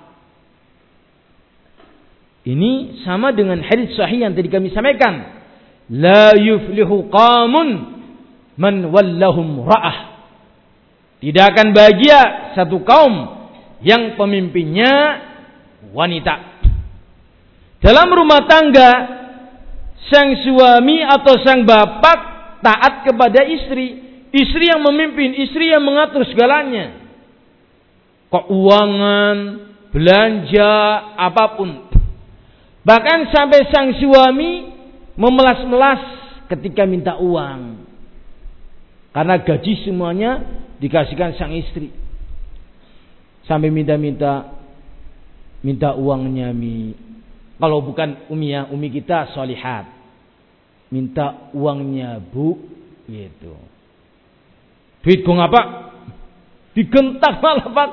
Ini sama dengan hadis sahih yang tadi kami sampaikan. La yuflihu qaumun man wallahum ra'ah. Tidak akan bahagia satu kaum yang pemimpinnya wanita. Dalam rumah tangga, sang suami atau sang bapak taat kepada istri. Istri yang memimpin, istri yang mengatur segalanya. Keuangan, belanja, apapun. Bahkan sampai sang suami memelas-melas ketika minta uang. Karena gaji semuanya dikasihkan sang istri. Sampai minta uangnya Mi. Kalau bukan Umi ya, Umi kita sholihat. Minta uangnya Bu, gitu. Duit gua ngapa? Digentak malah Pak.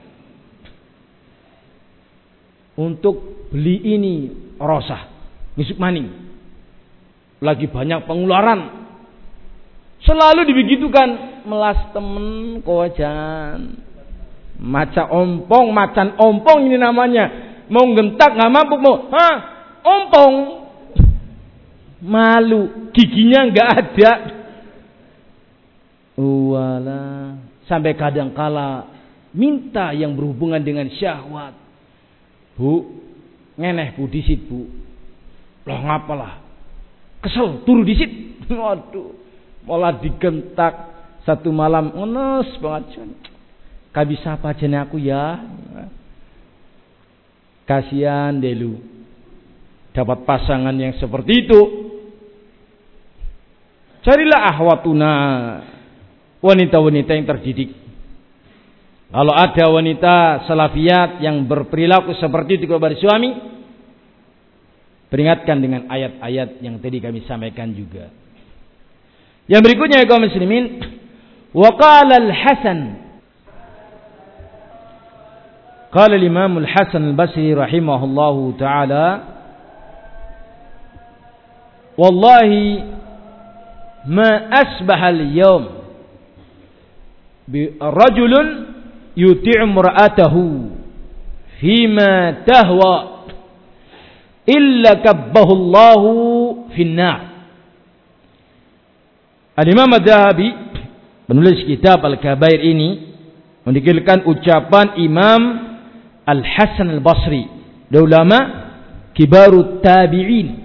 Untuk beli ini rosah, misuk maning. Lagi banyak pengeluaran. Selalu dibegitukan, melas temen kojan. Macan ompong ini namanya. Mau gentak nggak mampu mau, ompong. Malu, giginya nggak ada. Wala, sampai kadang-kala minta yang berhubungan dengan syahwat. Bu, ngeneh Bu disit Bu. Loh ngapalah? Kesel, turu disit. Waduh, malah digentak satu malam ngenes banget. Kabisa apa jane aku ya? Kasihan delu. Dapat pasangan yang seperti itu. Carilah ahwatuna, wanita-wanita yang terdidik. Kalau ada wanita salafiyat yang berperilaku seperti itu kepada suami, peringatkan dengan ayat-ayat yang tadi kami sampaikan juga. Yang berikutnya kaum muslimin, wa qala al-Hasan, qala al-Imam al-Hasan al-Basri rahimahullahu taala, wallahi ma asbaha al-yawm bi rajulun yuti'u imra'atahu fima tahwa illa kabbahu Allahu finnar. Al-Imam Az-Zahabi penulis kitab Al-Kabair ini mendikilkan ucapan Imam Al-Hasan Al-Basri, ulama kibarut tabi'in,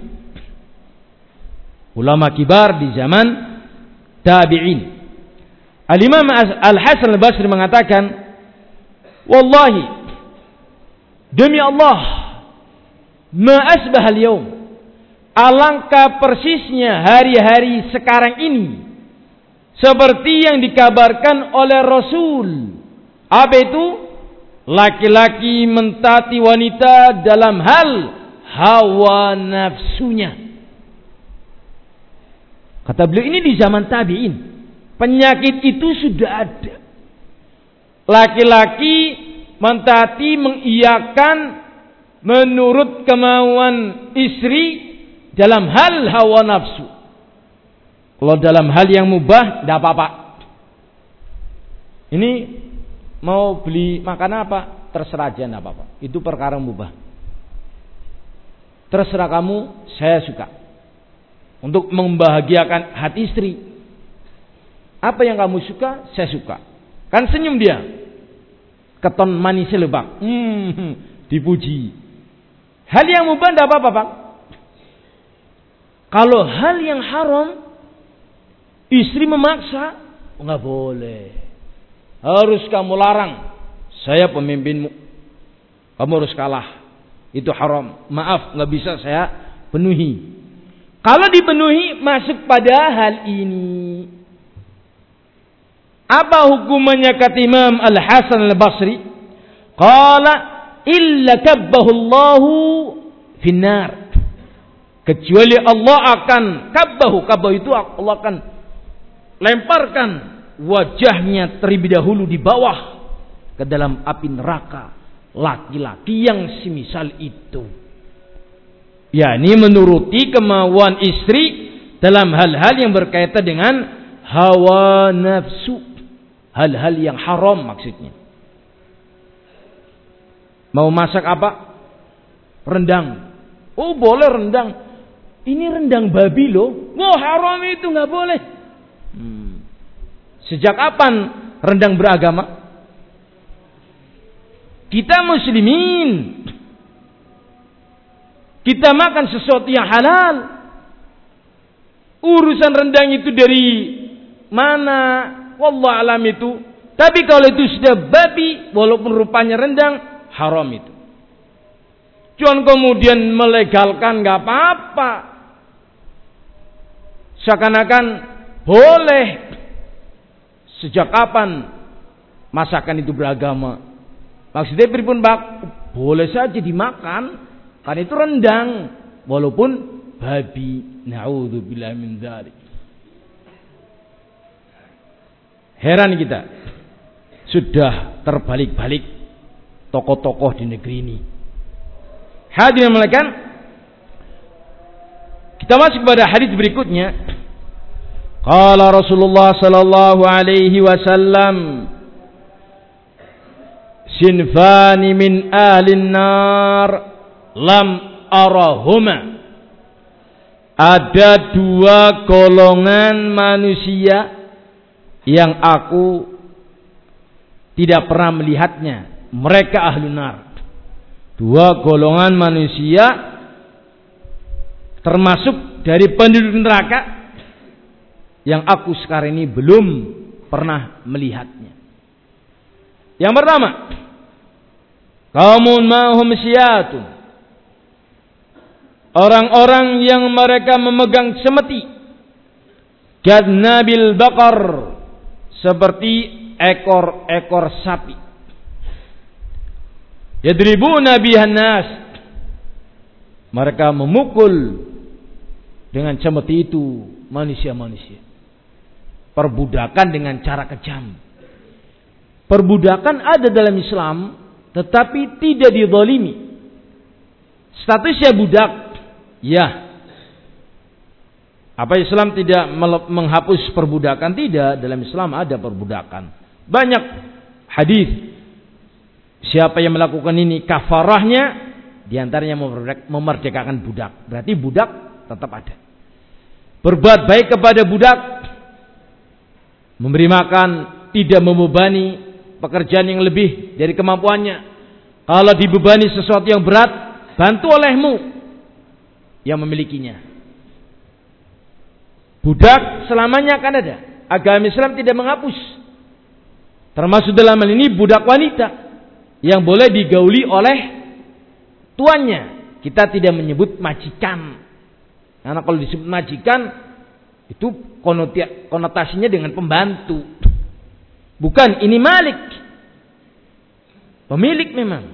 ulama kibar di zaman tabi'in. Al-Imam Al-Hasan Al-Basri mengatakan, wallahi, demi Allah, ma asbah al-yawm, alangkah persisnya hari-hari sekarang ini seperti yang dikabarkan oleh Rasul. Apa itu? Laki-laki mentaati wanita dalam hal hawa nafsunya. Kata beliau, ini di zaman tabi'in. Penyakit itu sudah ada. Laki-laki mentaati, mengiyakan menurut kemauan istri dalam hal hawa nafsu. Kalau dalam hal yang mubah, tidak apa-apa. Ini mau beli makanan apa? Terserah aja, tidak apa-apa. Itu perkara mubah. Terserah kamu, saya suka. Untuk membahagiakan hati istri. Apa yang kamu suka, saya suka. Kan senyum dia. Keton manis lebak. Dipuji. Hal yang mubah tidak apa-apa, Pak. Kalau hal yang haram, istri memaksa, enggak boleh. Harus kamu larang. Saya pemimpinmu. Kamu harus kalah. Itu haram. Maaf, enggak bisa saya penuhi. Kalau dipenuhi, masuk pada hal ini. Apa hukumannya kata Imam Al-Hasan Al-Basri? Qala illa kabbahu Allahu finnar. kecuali Allah akan kabbahu itu Allah akan lemparkan wajahnya terlebih dahulu di bawah ke dalam api neraka laki-laki yang semisal itu. yakni menuruti kemauan istri dalam hal-hal yang berkaitan dengan hawa nafsu, hal-hal yang haram maksudnya. Mau masak apa? Rendang. Oh boleh rendang. Ini rendang babi loh. Wah haram itu nggak boleh. Sejak kapan rendang beragama? Kita muslimin. Kita makan sesuatu yang halal. Urusan rendang itu dari mana? Wallah alam itu. Tapi kalau itu sudah babi, walaupun rupanya rendang, haram itu. Jangan kemudian melegalkan nggak apa-apa. Seakan-akan boleh. Sejak kapan masakan itu beragama? Maksudnya pripun Pak? Boleh saja dimakan. Karena itu rendang. Walaupun babi. Na'udzubillah min dzalik. Heran kita. Sudah terbalik-balik tokoh-tokoh di negeri ini. Hadirin sekalian, kita masuk kepada hadis berikutnya. Qala Rasulullah sallallahu alaihi wasallam, sinfani min ahlin nar lam arahuma. Ada dua golongan manusia yang aku tidak pernah melihatnya. Mereka ahlun nar. Dua golongan manusia termasuk dari penduduk neraka yang aku sekarang ini belum pernah melihatnya. Yang pertama, qaumun ma'hum siyatun. Orang-orang yang mereka memegang semeti. Gadnabil baqar, seperti ekor-ekor sapi. Yadribuna bihan nas. Mereka memukul dengan semeti itu manusia-manusia. Perbudakan dengan cara kejam. Perbudakan ada dalam Islam, tetapi tidak dizalimi. Statusnya budak, ya. Apa Islam tidak menghapus perbudakan? Tidak, dalam Islam ada perbudakan. Banyak hadis. Siapa yang melakukan ini kafarahnya, diantaranya memerdekakan budak. Berarti budak tetap ada. Berbuat baik kepada budak, memberi makan, tidak membebani pekerjaan yang lebih dari kemampuannya. Kalau dibebani sesuatu yang berat, bantu olehmu yang memilikinya. Budak selamanya akan ada. Agama Islam tidak menghapus. Termasuk dalam hal ini budak wanita yang boleh digauli oleh tuannya. Kita tidak menyebut majikan. Karena kalau disebut majikan itu konotasinya dengan pembantu. Bukan, ini malik. Pemilik memang.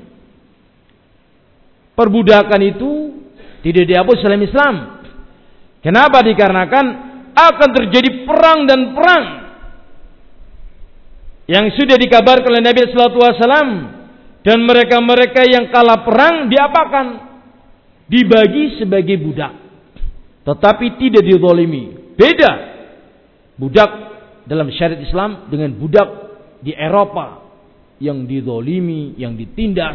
Perbudakan itu tidak dihapus dalam Islam. Kenapa? Dikarenakan akan terjadi perang dan perang yang sudah dikabarkan oleh Nabi sallallahu alaihi wasallam, dan mereka-mereka yang kalah perang diapakan? Dibagi sebagai budak, tetapi tidak dizalimi. Beda budak dalam syariat Islam dengan budak di Eropa yang dizalimi, yang ditindas.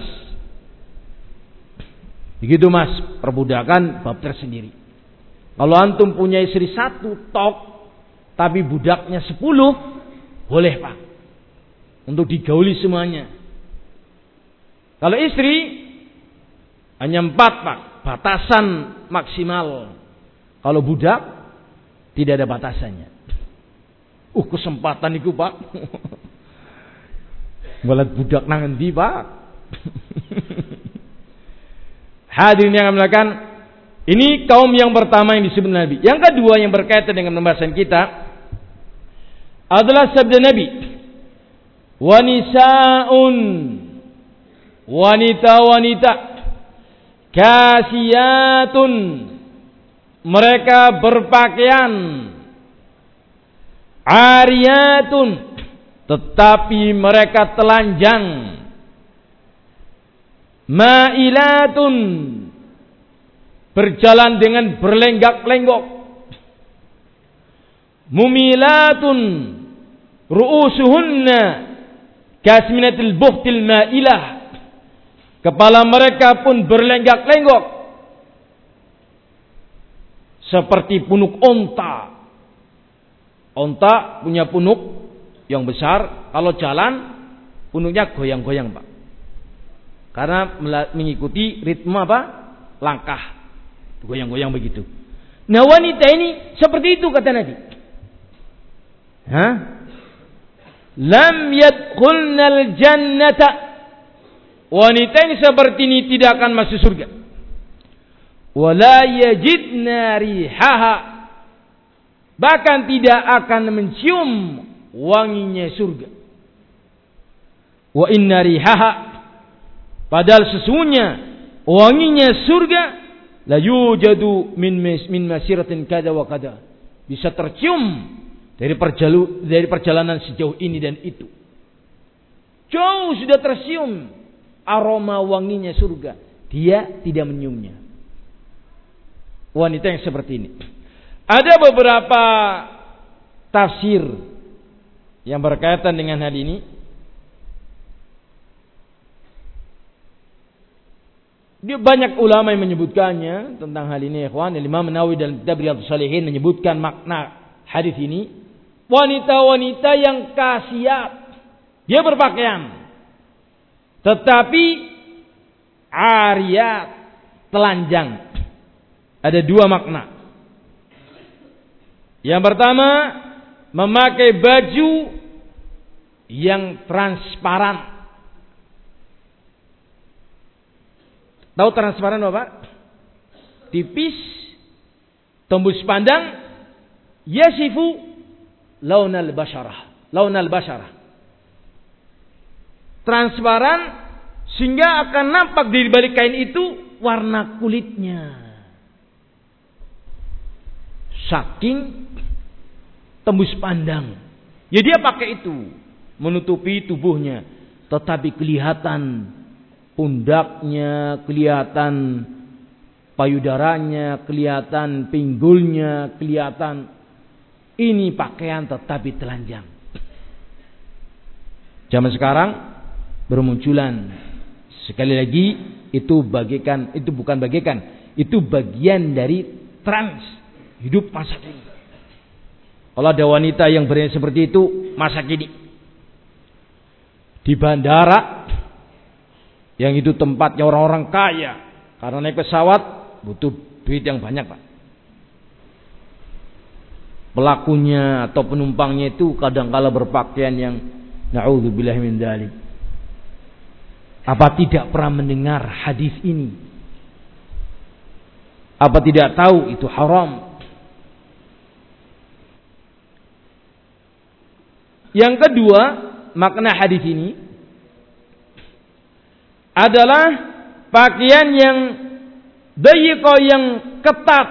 Begitu Mas, perbudakan bab tersendiri. Kalau antum punya istri 1 tok, tapi budaknya 10, boleh Pak, untuk digauli semuanya. Kalau istri hanya 4 Pak, batasan maksimal. Kalau budak tidak ada batasannya. Kesempatan itu Pak. Balat budak nang endi Pak? Hadirin yang akan, ini kaum yang pertama yang disebut Nabi. Yang kedua yang berkaitan dengan pembahasan kita adalah sabda Nabi. Wanisaun, wanita-wanita, kasiyatun, mereka berpakaian ariyatun, tetapi mereka telanjang, ma'ilatun, berjalan dengan berlenggak-lenggok, mumilatun, ru'usuhunna kasminatil buhtil ma'ilah, kepala mereka pun berlenggak-lenggok seperti punuk onta. Onta punya punuk yang besar, kalau jalan punuknya goyang-goyang, Pak. Karena mengikuti ritme apa? Langkah. Goyang-goyang begitu. Nah, wanita ini seperti itu kata Nabi. Lam yadkhulnal jannata. Wanita ini seperti ini tidak akan masuk surga. Wala yajidna rihaha. Bahkan tidak akan mencium wanginya surga. Wa inna rihaha, padahal sesungguhnya wanginya surga la yujadu min masiratin kada wa kada, bisa tercium dari perjalanan sejauh ini dan itu. Jauh sudah tercium aroma wanginya surga, dia tidak menyiumnya. Wanita yang seperti ini. Ada beberapa tafsir yang berkaitan dengan hal ini. Dia banyak ulama yang menyebutkannya tentang hal ini, ikhwan. Imam Nawawi dalam kitab Riyadhus Shalihin menyebutkan makna hadis ini. Wanita-wanita yang kasiyat, dia berpakaian, tetapi ariyat, telanjang. Ada dua makna. Yang pertama, memakai baju yang transparan. Tahu transparan apa? Tipis, tembus pandang, yasifu launal basyarah. Transparan sehingga akan nampak di balik kain itu warna kulitnya. Saking tembus pandang. Ya dia pakai itu menutupi tubuhnya, tetapi kelihatan pundaknya, kelihatan payudaranya, kelihatan pinggulnya, kelihatan ini pakaian tetapi telanjang. Zaman sekarang bermunculan sekali lagi itu itu bagian dari trans hidup masa kini. Kalau ada wanita yang berani seperti itu masa kini di bandara, yang itu tempatnya orang-orang kaya, karena naik pesawat butuh duit yang banyak, Pak. Pelakunya atau penumpangnya itu kadang-kala berpakaian yang na'udzubillah min dzalik. Apa tidak pernah mendengar hadis ini? Apa tidak tahu itu haram? Yang kedua, makna hadis ini adalah pakaian yang dayiqo, yang ketat,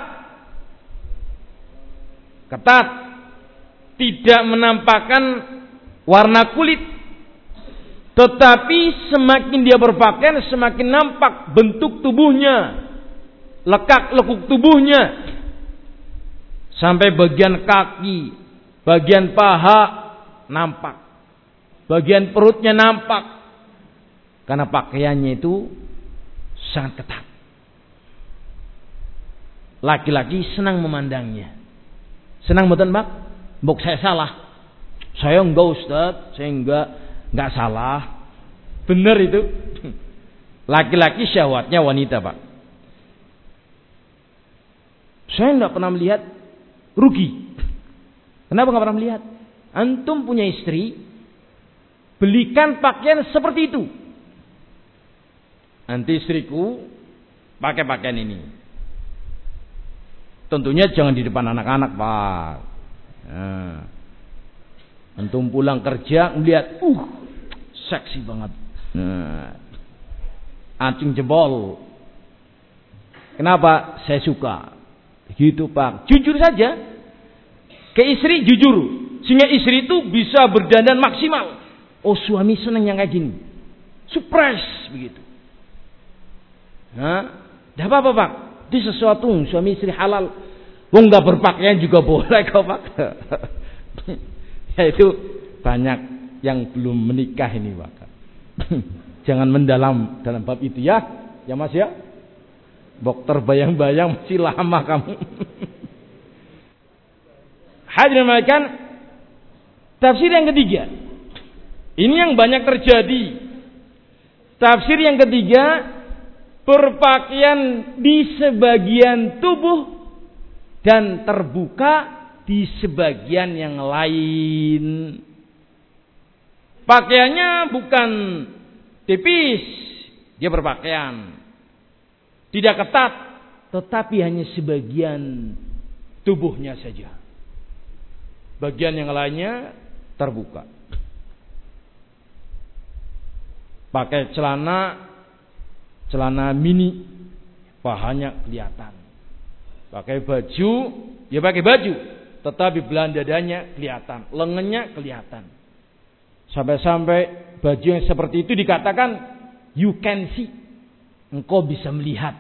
tidak menampakkan warna kulit, tetapi semakin dia berpakaian semakin nampak bentuk tubuhnya, lekak-lekuk tubuhnya, sampai bagian kaki, bagian paha nampak, bagian perutnya nampak, karena pakaiannya itu sangat ketat. Laki-laki senang memandangnya. Senang betul, Mbak? Mbok saya salah. Saya enggak, Ustaz. Saya enggak salah. Benar itu. Laki-laki syahwatnya wanita, Pak. Saya enggak pernah melihat rugi. Kenapa enggak pernah melihat? Antum punya istri, belikan pakaian seperti itu. Nanti istriku pakai pakaian ini. Tentunya jangan di depan anak-anak, Pak. Nah, antum pulang kerja melihat, seksi banget. Nah, acing jebol. Kenapa? Saya suka. Begitu Pak. Jujur saja. Ke istri jujur. Sehingga istri itu bisa berdandan maksimal. Oh suami senang yang kayak gini. Surprise. Begitu. Nah, tidak apa-apa Pak. Itu sesuatu suami istri halal. Wong nggak berpakaian juga boleh kok Pak. Ya itu banyak yang belum menikah ini Pak. Jangan mendalam dalam bab itu ya. Ya Mas ya. Dokter bayang-bayang masih lama kamu. Hadirin sekalian, tafsir yang ketiga. Ini yang banyak terjadi. Tafsir yang ketiga, berpakaian di sebagian tubuh dan terbuka di sebagian yang lain. Pakaiannya bukan tipis, dia berpakaian. Tidak ketat, tetapi hanya sebagian tubuhnya saja. Bagian yang lainnya terbuka. Pakai celana mini, pahanya kelihatan. Pakai baju, dia pakai baju, tetapi belahan dadanya kelihatan, lengannya kelihatan. Sampai-sampai baju yang seperti itu dikatakan you can see, engkau bisa melihat.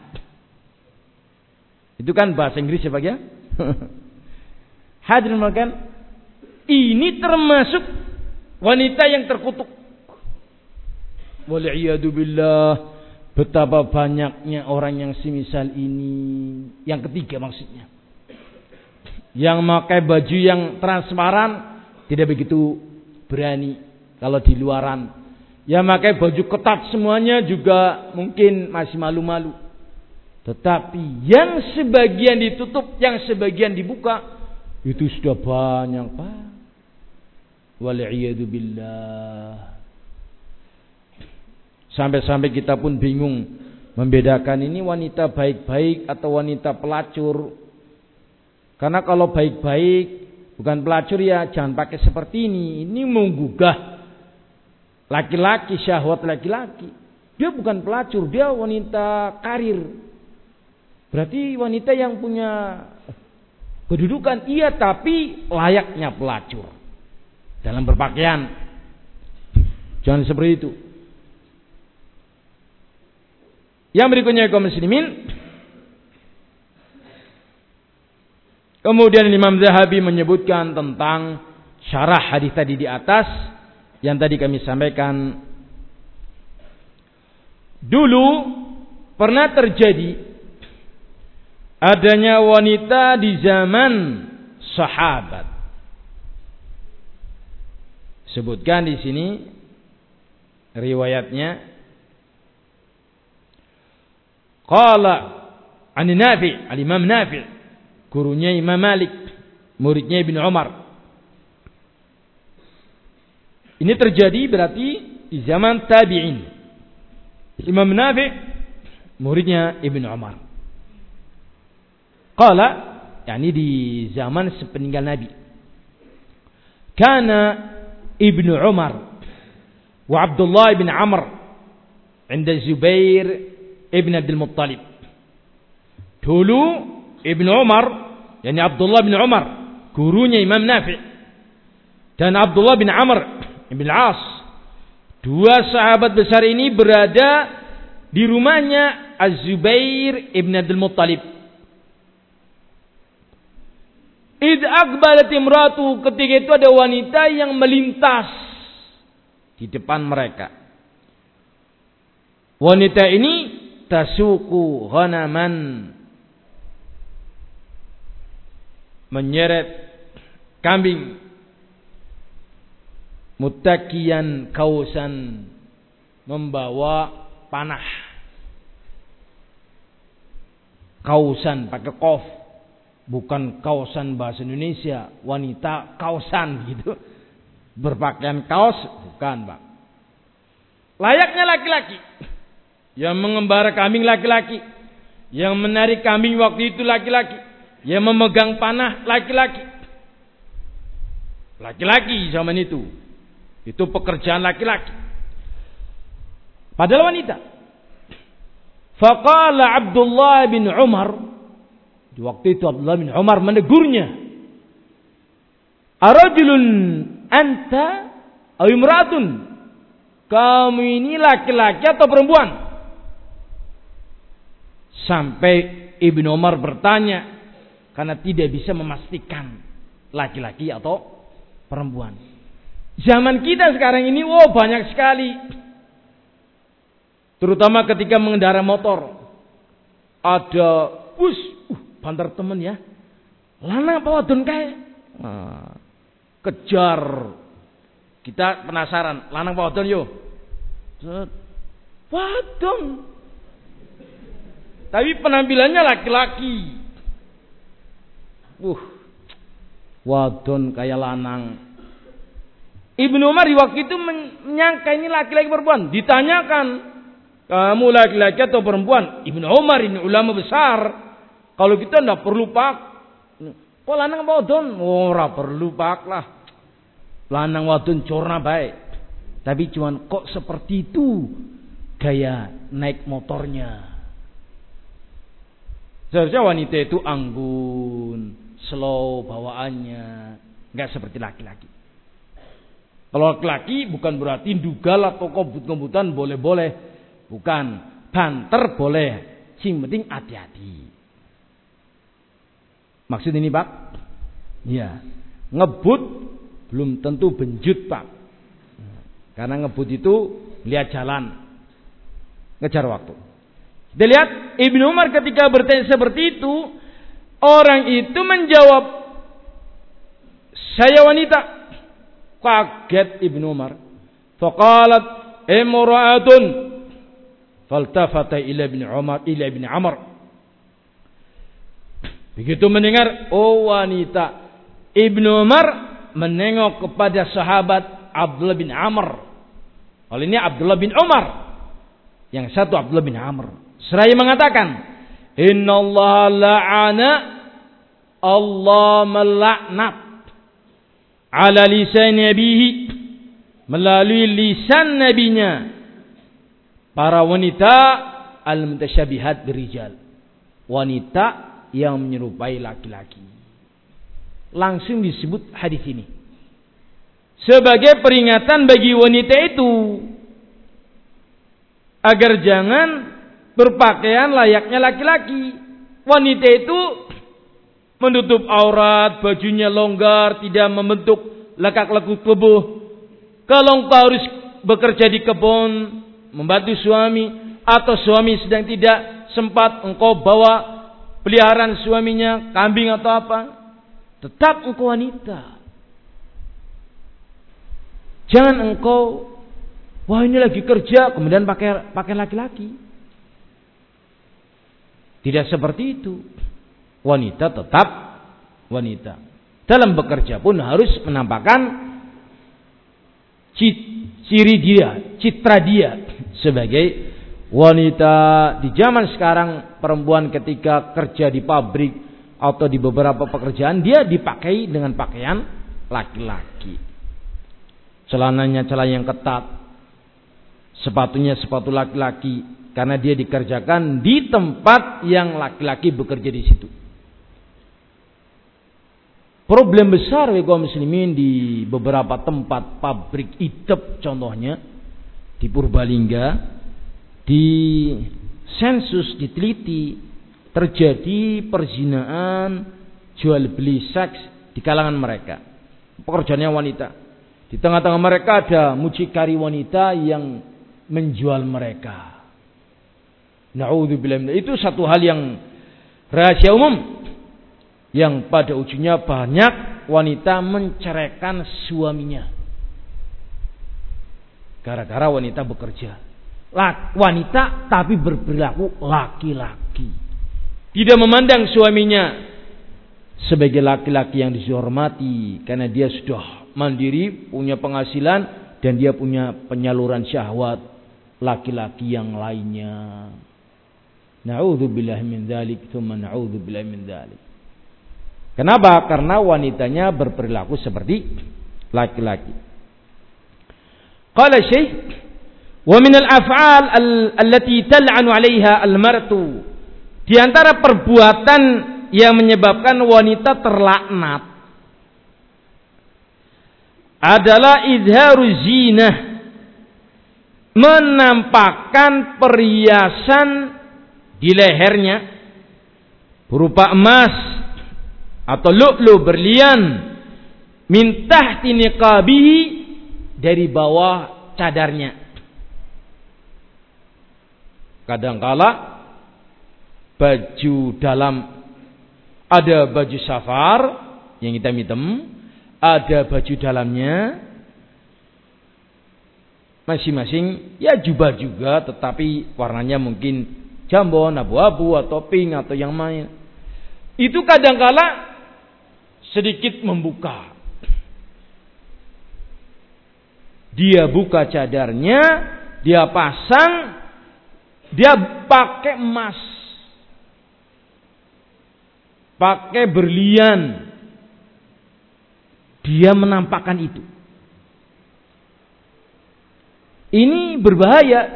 Itu kan bahasa Inggris ya Pak ya. Hadirin makan, ini termasuk wanita yang terkutuk. Wal'iyadu billah. Betapa banyaknya orang yang semisal ini. Yang ketiga maksudnya, yang memakai baju yang transparan tidak begitu berani kalau di luaran. Yang memakai baju ketat semuanya juga mungkin masih malu-malu. Tetapi yang sebagian ditutup, yang sebagian dibuka, itu sudah banyak Pak. Wal'iyadu billah. Sampai-sampai kita pun bingung membedakan ini wanita baik-baik atau wanita pelacur. Karena kalau baik-baik bukan pelacur ya jangan pakai seperti ini. Ini menggugah laki-laki, syahwat laki-laki. Dia bukan pelacur, dia wanita karir. Berarti wanita yang punya kedudukan, iya, tapi layaknya pelacur dalam berpakaian. Jangan seperti itu. Yang berikutnya kaum muslimin. Kemudian Imam Zahabi menyebutkan tentang syarah hadis tadi di atas yang tadi kami sampaikan. Dulu pernah terjadi adanya wanita di zaman sahabat. Sebutkan di sini riwayatnya. Qala an Nafi', al-Imam Nafi', gurunya Imam Malik, muridnya Ibnu Umar. Ini terjadi berarti di zaman tabi'in. Imam Nafi' muridnya Ibnu Umar. Qala, yakni di zaman sepeninggal Nabi. Kana Ibnu Umar wa Abdullah bin Amr 'inda Zubair Ibn Abdul Muttalib. Dulu Ibnu Umar, yakni Abdullah bin Umar, gurunya Imam Nafi', dan Abdullah bin Amr bin Al-As, dua sahabat besar ini berada di rumahnya Az-Zubair Ibn Abdul Muttalib. Id aqbalat imratu, ketika itu ada wanita yang melintas di depan mereka. Wanita ini tasuku ghanaman, menyeret kambing, muttakiyan kausan, membawa panah. Kausan pakai qaf, bukan kausan bahasa Indonesia, wanita kausan gitu. Berpakaian kaos bukan, Pak. Layaknya laki-laki. Yang mengembara kambing laki-laki, yang menarik kambing waktu itu laki-laki, yang memegang panah laki-laki. Laki-laki zaman itu pekerjaan laki-laki. Padahal wanita. Faqala Abdullah bin Umar, Di waktu itu Abdullah bin Umar menegurnya. Arajulun anta aw imra'atun? Kamu ini laki-laki atau perempuan? Sampai Ibnu Umar bertanya karena tidak bisa memastikan laki-laki atau perempuan. Zaman kita sekarang ini banyak sekali. Terutama ketika mengendara motor. Ada bus, bantar temen ya. Lanang apa wadon kae? Kejar. Kita penasaran, lanang apa wadon yo? Wadon. Tapi penampilannya laki-laki. Wadon kayak lanang. Ibnu Umar di waktu itu menyangka ini laki-laki perempuan. Ditanyakan, kamu laki-laki atau perempuan? Ibnu Umar ini ulama besar. Kalau kita tidak perlu pak. Kok lanang wadon? Ora perlu pak lah. Lanang wadon corna baik. Tapi cuman kok seperti itu gaya naik motornya. Seharusnya wanita itu anggun, slow bawaannya, nggak seperti laki-laki. Kalau laki-laki bukan berarti dugal atau kebut-kebutan boleh-boleh, bukan. Banter boleh, sing penting hati-hati. Maksud ini pak? Ya, ngebut belum tentu benjut pak. Karena ngebut itu lihat jalan, ngejar waktu. Kita lihat Ibnu Umar ketika bertanya seperti itu, orang itu menjawab, saya wanita. Kaget Ibnu Umar. Faqalat imra'atun. Faltafata ila Ibn Amr. Begitu mendengar, wanita. Ibnu Umar menengok kepada sahabat Abdullah bin Amr. Kalau ini Abdullah bin Umar. Yang satu Abdullah bin Amr. Seraya mengatakan, Inna Allah la'ana, Allah melaknat ala lisan nabihi, melalui lisan nabinya, para wanita al-mutasyabihat birijal, wanita yang menyerupai laki-laki. Langsung disebut hadis ini sebagai peringatan bagi wanita itu agar jangan berpakaian layaknya laki-laki. Wanita itu menutup aurat, bajunya longgar, tidak membentuk lekak-lekuk tubuh. Kalau engkau harus bekerja di kebun, membantu suami, atau suami sedang tidak sempat, engkau bawa peliharaan suaminya, kambing atau apa, tetap engkau wanita. Jangan engkau, wah ini lagi kerja, kemudian pakai laki-laki. Tidak seperti itu. Wanita tetap wanita. Dalam bekerja pun harus menampakkan ciri dia, citra dia sebagai wanita. Di zaman sekarang perempuan ketika kerja di pabrik atau di beberapa pekerjaan dia dipakai dengan pakaian laki-laki. Celananya celana yang ketat, sepatunya sepatu laki-laki, karena dia dikerjakan di tempat yang laki-laki bekerja di situ. Problem besar kaum muslimin di beberapa tempat pabrik itep contohnya di Purbalingga, di sensus diteliti terjadi perzinaan, jual beli seks di kalangan mereka. Pekerjaannya wanita. Di tengah-tengah mereka ada mucikari wanita yang menjual mereka. Na'udzubillah. Itu satu hal yang rahasia umum. Yang pada ujungnya banyak wanita menceraikan suaminya. Gara-gara wanita bekerja. Wanita tapi berperilaku laki-laki. Tidak memandang suaminya sebagai laki-laki yang dihormati. Karena dia sudah mandiri, punya penghasilan. Dan dia punya penyaluran syahwat laki-laki yang lainnya. Na'udzubillahi min dzalik, tsumma na'udzubillahi min dzalik. Kenapa? Karena wanitanya berperilaku seperti laki-laki. Qala Syekh, wa min al-af'al allati tal'anu 'alayha al-mar'atu. Di antara perbuatan yang menyebabkan wanita terlaknat adalah izharu zinah, menampakkan perhiasan di lehernya berupa emas atau lu'lu, berlian, min tahti niqabihi, dari bawah cadarnya. Kadangkala baju dalam, ada baju safar yang hitam-hitam, ada baju dalamnya masing-masing ya jubah juga, tetapi warnanya mungkin jambon, abu-abu atau pink atau yang lain. Itu kadangkala sedikit membuka. Dia buka cadarnya, dia pasang, dia pakai emas, pakai berlian, dia menampakkan itu. Ini berbahaya.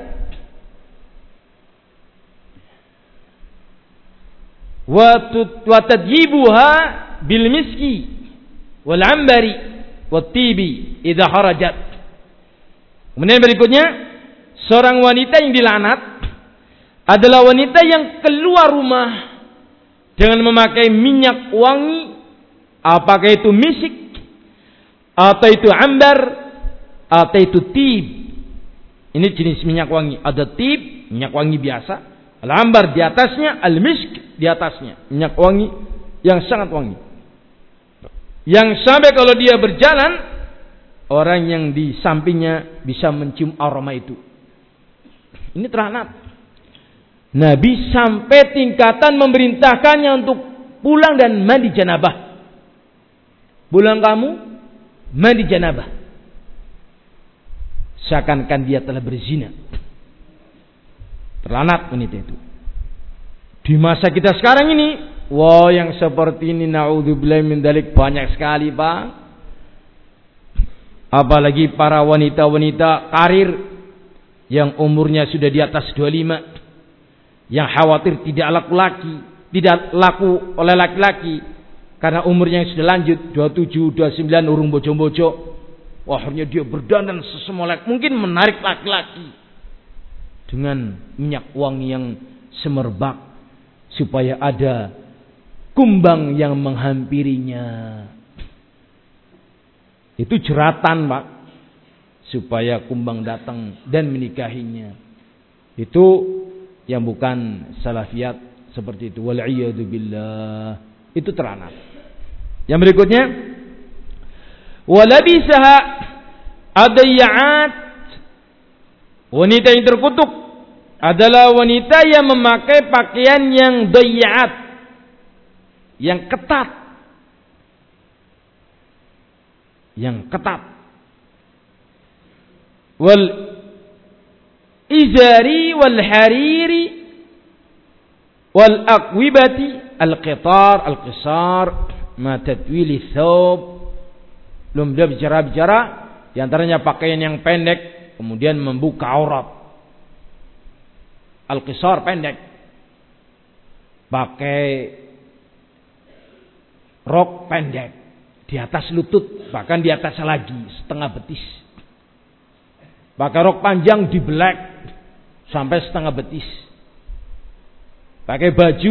Wa tadyibuha bil miski wal ambari wat tibi idza harajat. Kemudian berikutnya, seorang wanita yang dilaknat adalah wanita yang keluar rumah dengan memakai minyak wangi, apakah itu misik atau itu ambar atau itu tib. Ini jenis minyak wangi. Ada tib, minyak wangi biasa. Al-ambar di atasnya, al-misk di atasnya. Minyak wangi yang sangat wangi. Yang sampai kalau dia berjalan, orang yang di sampingnya bisa mencium aroma itu. Ini terlaknat. Nabi sampai tingkatan memerintahkannya untuk pulang dan mandi janabah. Pulang kamu, mandi janabah. Seakan-akan dia telah berzina. Terlanat wanita itu. Di masa kita sekarang ini, wah, yang seperti ini naudzubillah min dzalik banyak sekali, Pak. Apalagi para wanita-wanita karir yang umurnya sudah di atas 25, yang khawatir tidak laku oleh laki-laki karena umurnya yang sudah lanjut 27, 29, urung bojo-bojo. Akhirnya dia berdandan sesemolek mungkin, menarik laki-laki dengan minyak wangi yang semerbak supaya ada kumbang yang menghampirinya. Itu jeratan, Pak, supaya kumbang datang dan menikahinya. Itu yang bukan salafiyat seperti itu. Wal'iyadu billah. Itu terlanat. Yang berikutnya, walabisaha adayyaat, wanita yang terkutuk adalah wanita yang memakai pakaian yang dayyaat, yang ketat, wal izari wal hariri wal aqwibati al qitar al qisar ma tatwili thawb. Belum dia bicara di antaranya pakaian yang pendek kemudian membuka aurat. Al-qisar pendek. Pakai rok pendek di atas lutut, bahkan di atas lagi setengah betis. Pakai rok panjang dibelek sampai setengah betis. Pakai baju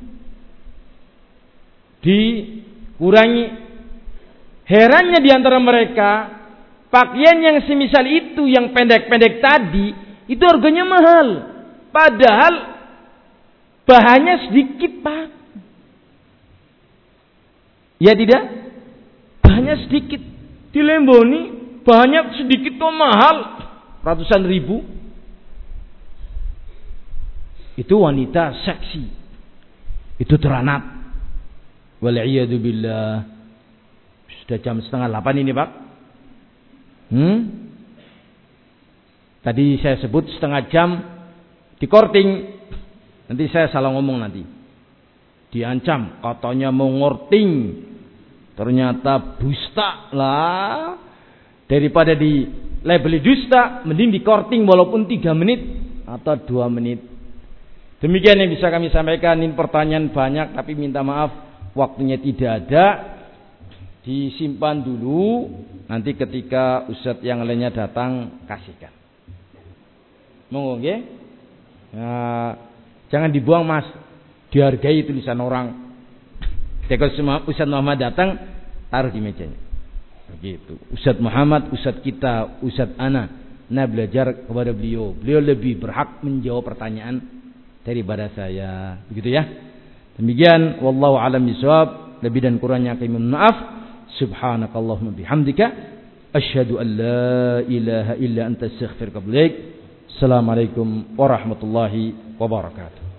dikurangi. Herannya di antara mereka, pakaian yang semisal itu, yang pendek-pendek tadi, itu harganya mahal. Padahal bahannya sedikit, Pak. Ya tidak? Bahannya sedikit. Dilemboni, bahannya sedikit tuh mahal. Ratusan ribu. Itu wanita seksi. Itu terlanat. Wal'iyadu billah. Sudah jam 7:30 ini, Pak. Tadi saya sebut setengah jam di korting. Nanti saya salah ngomong nanti. Diancam katanya mau ngorting. Ternyata dusta lah. Daripada di labeli dusta, mending di korting walaupun 3 menit atau 2 menit. Demikian yang bisa kami sampaikan. Ini pertanyaan banyak tapi minta maaf waktunya tidak ada. Disimpan dulu, nanti ketika ustadz yang lainnya datang kasihkan. Monggo nggih. Nah, jangan dibuang Mas. Dihargai tulisan orang. Ketika Ustadz Muhammad datang, taruh di mejanya. Begitu. Ustadz Muhammad, Ustadz kita, Ustadz Ana. Nah, belajar kepada beliau. Beliau lebih berhak menjawab pertanyaan daripada saya. Begitu ya. Demikian wallahu a'lam bishawab. Lebih dan kurangnya kami mohon maaf. Subhanakallahumma bihamdika asyhadu an la ilaha illa anta astaghfiruka wa atubu ilaik. Assalamualaikum warahmatullahi wabarakatuh.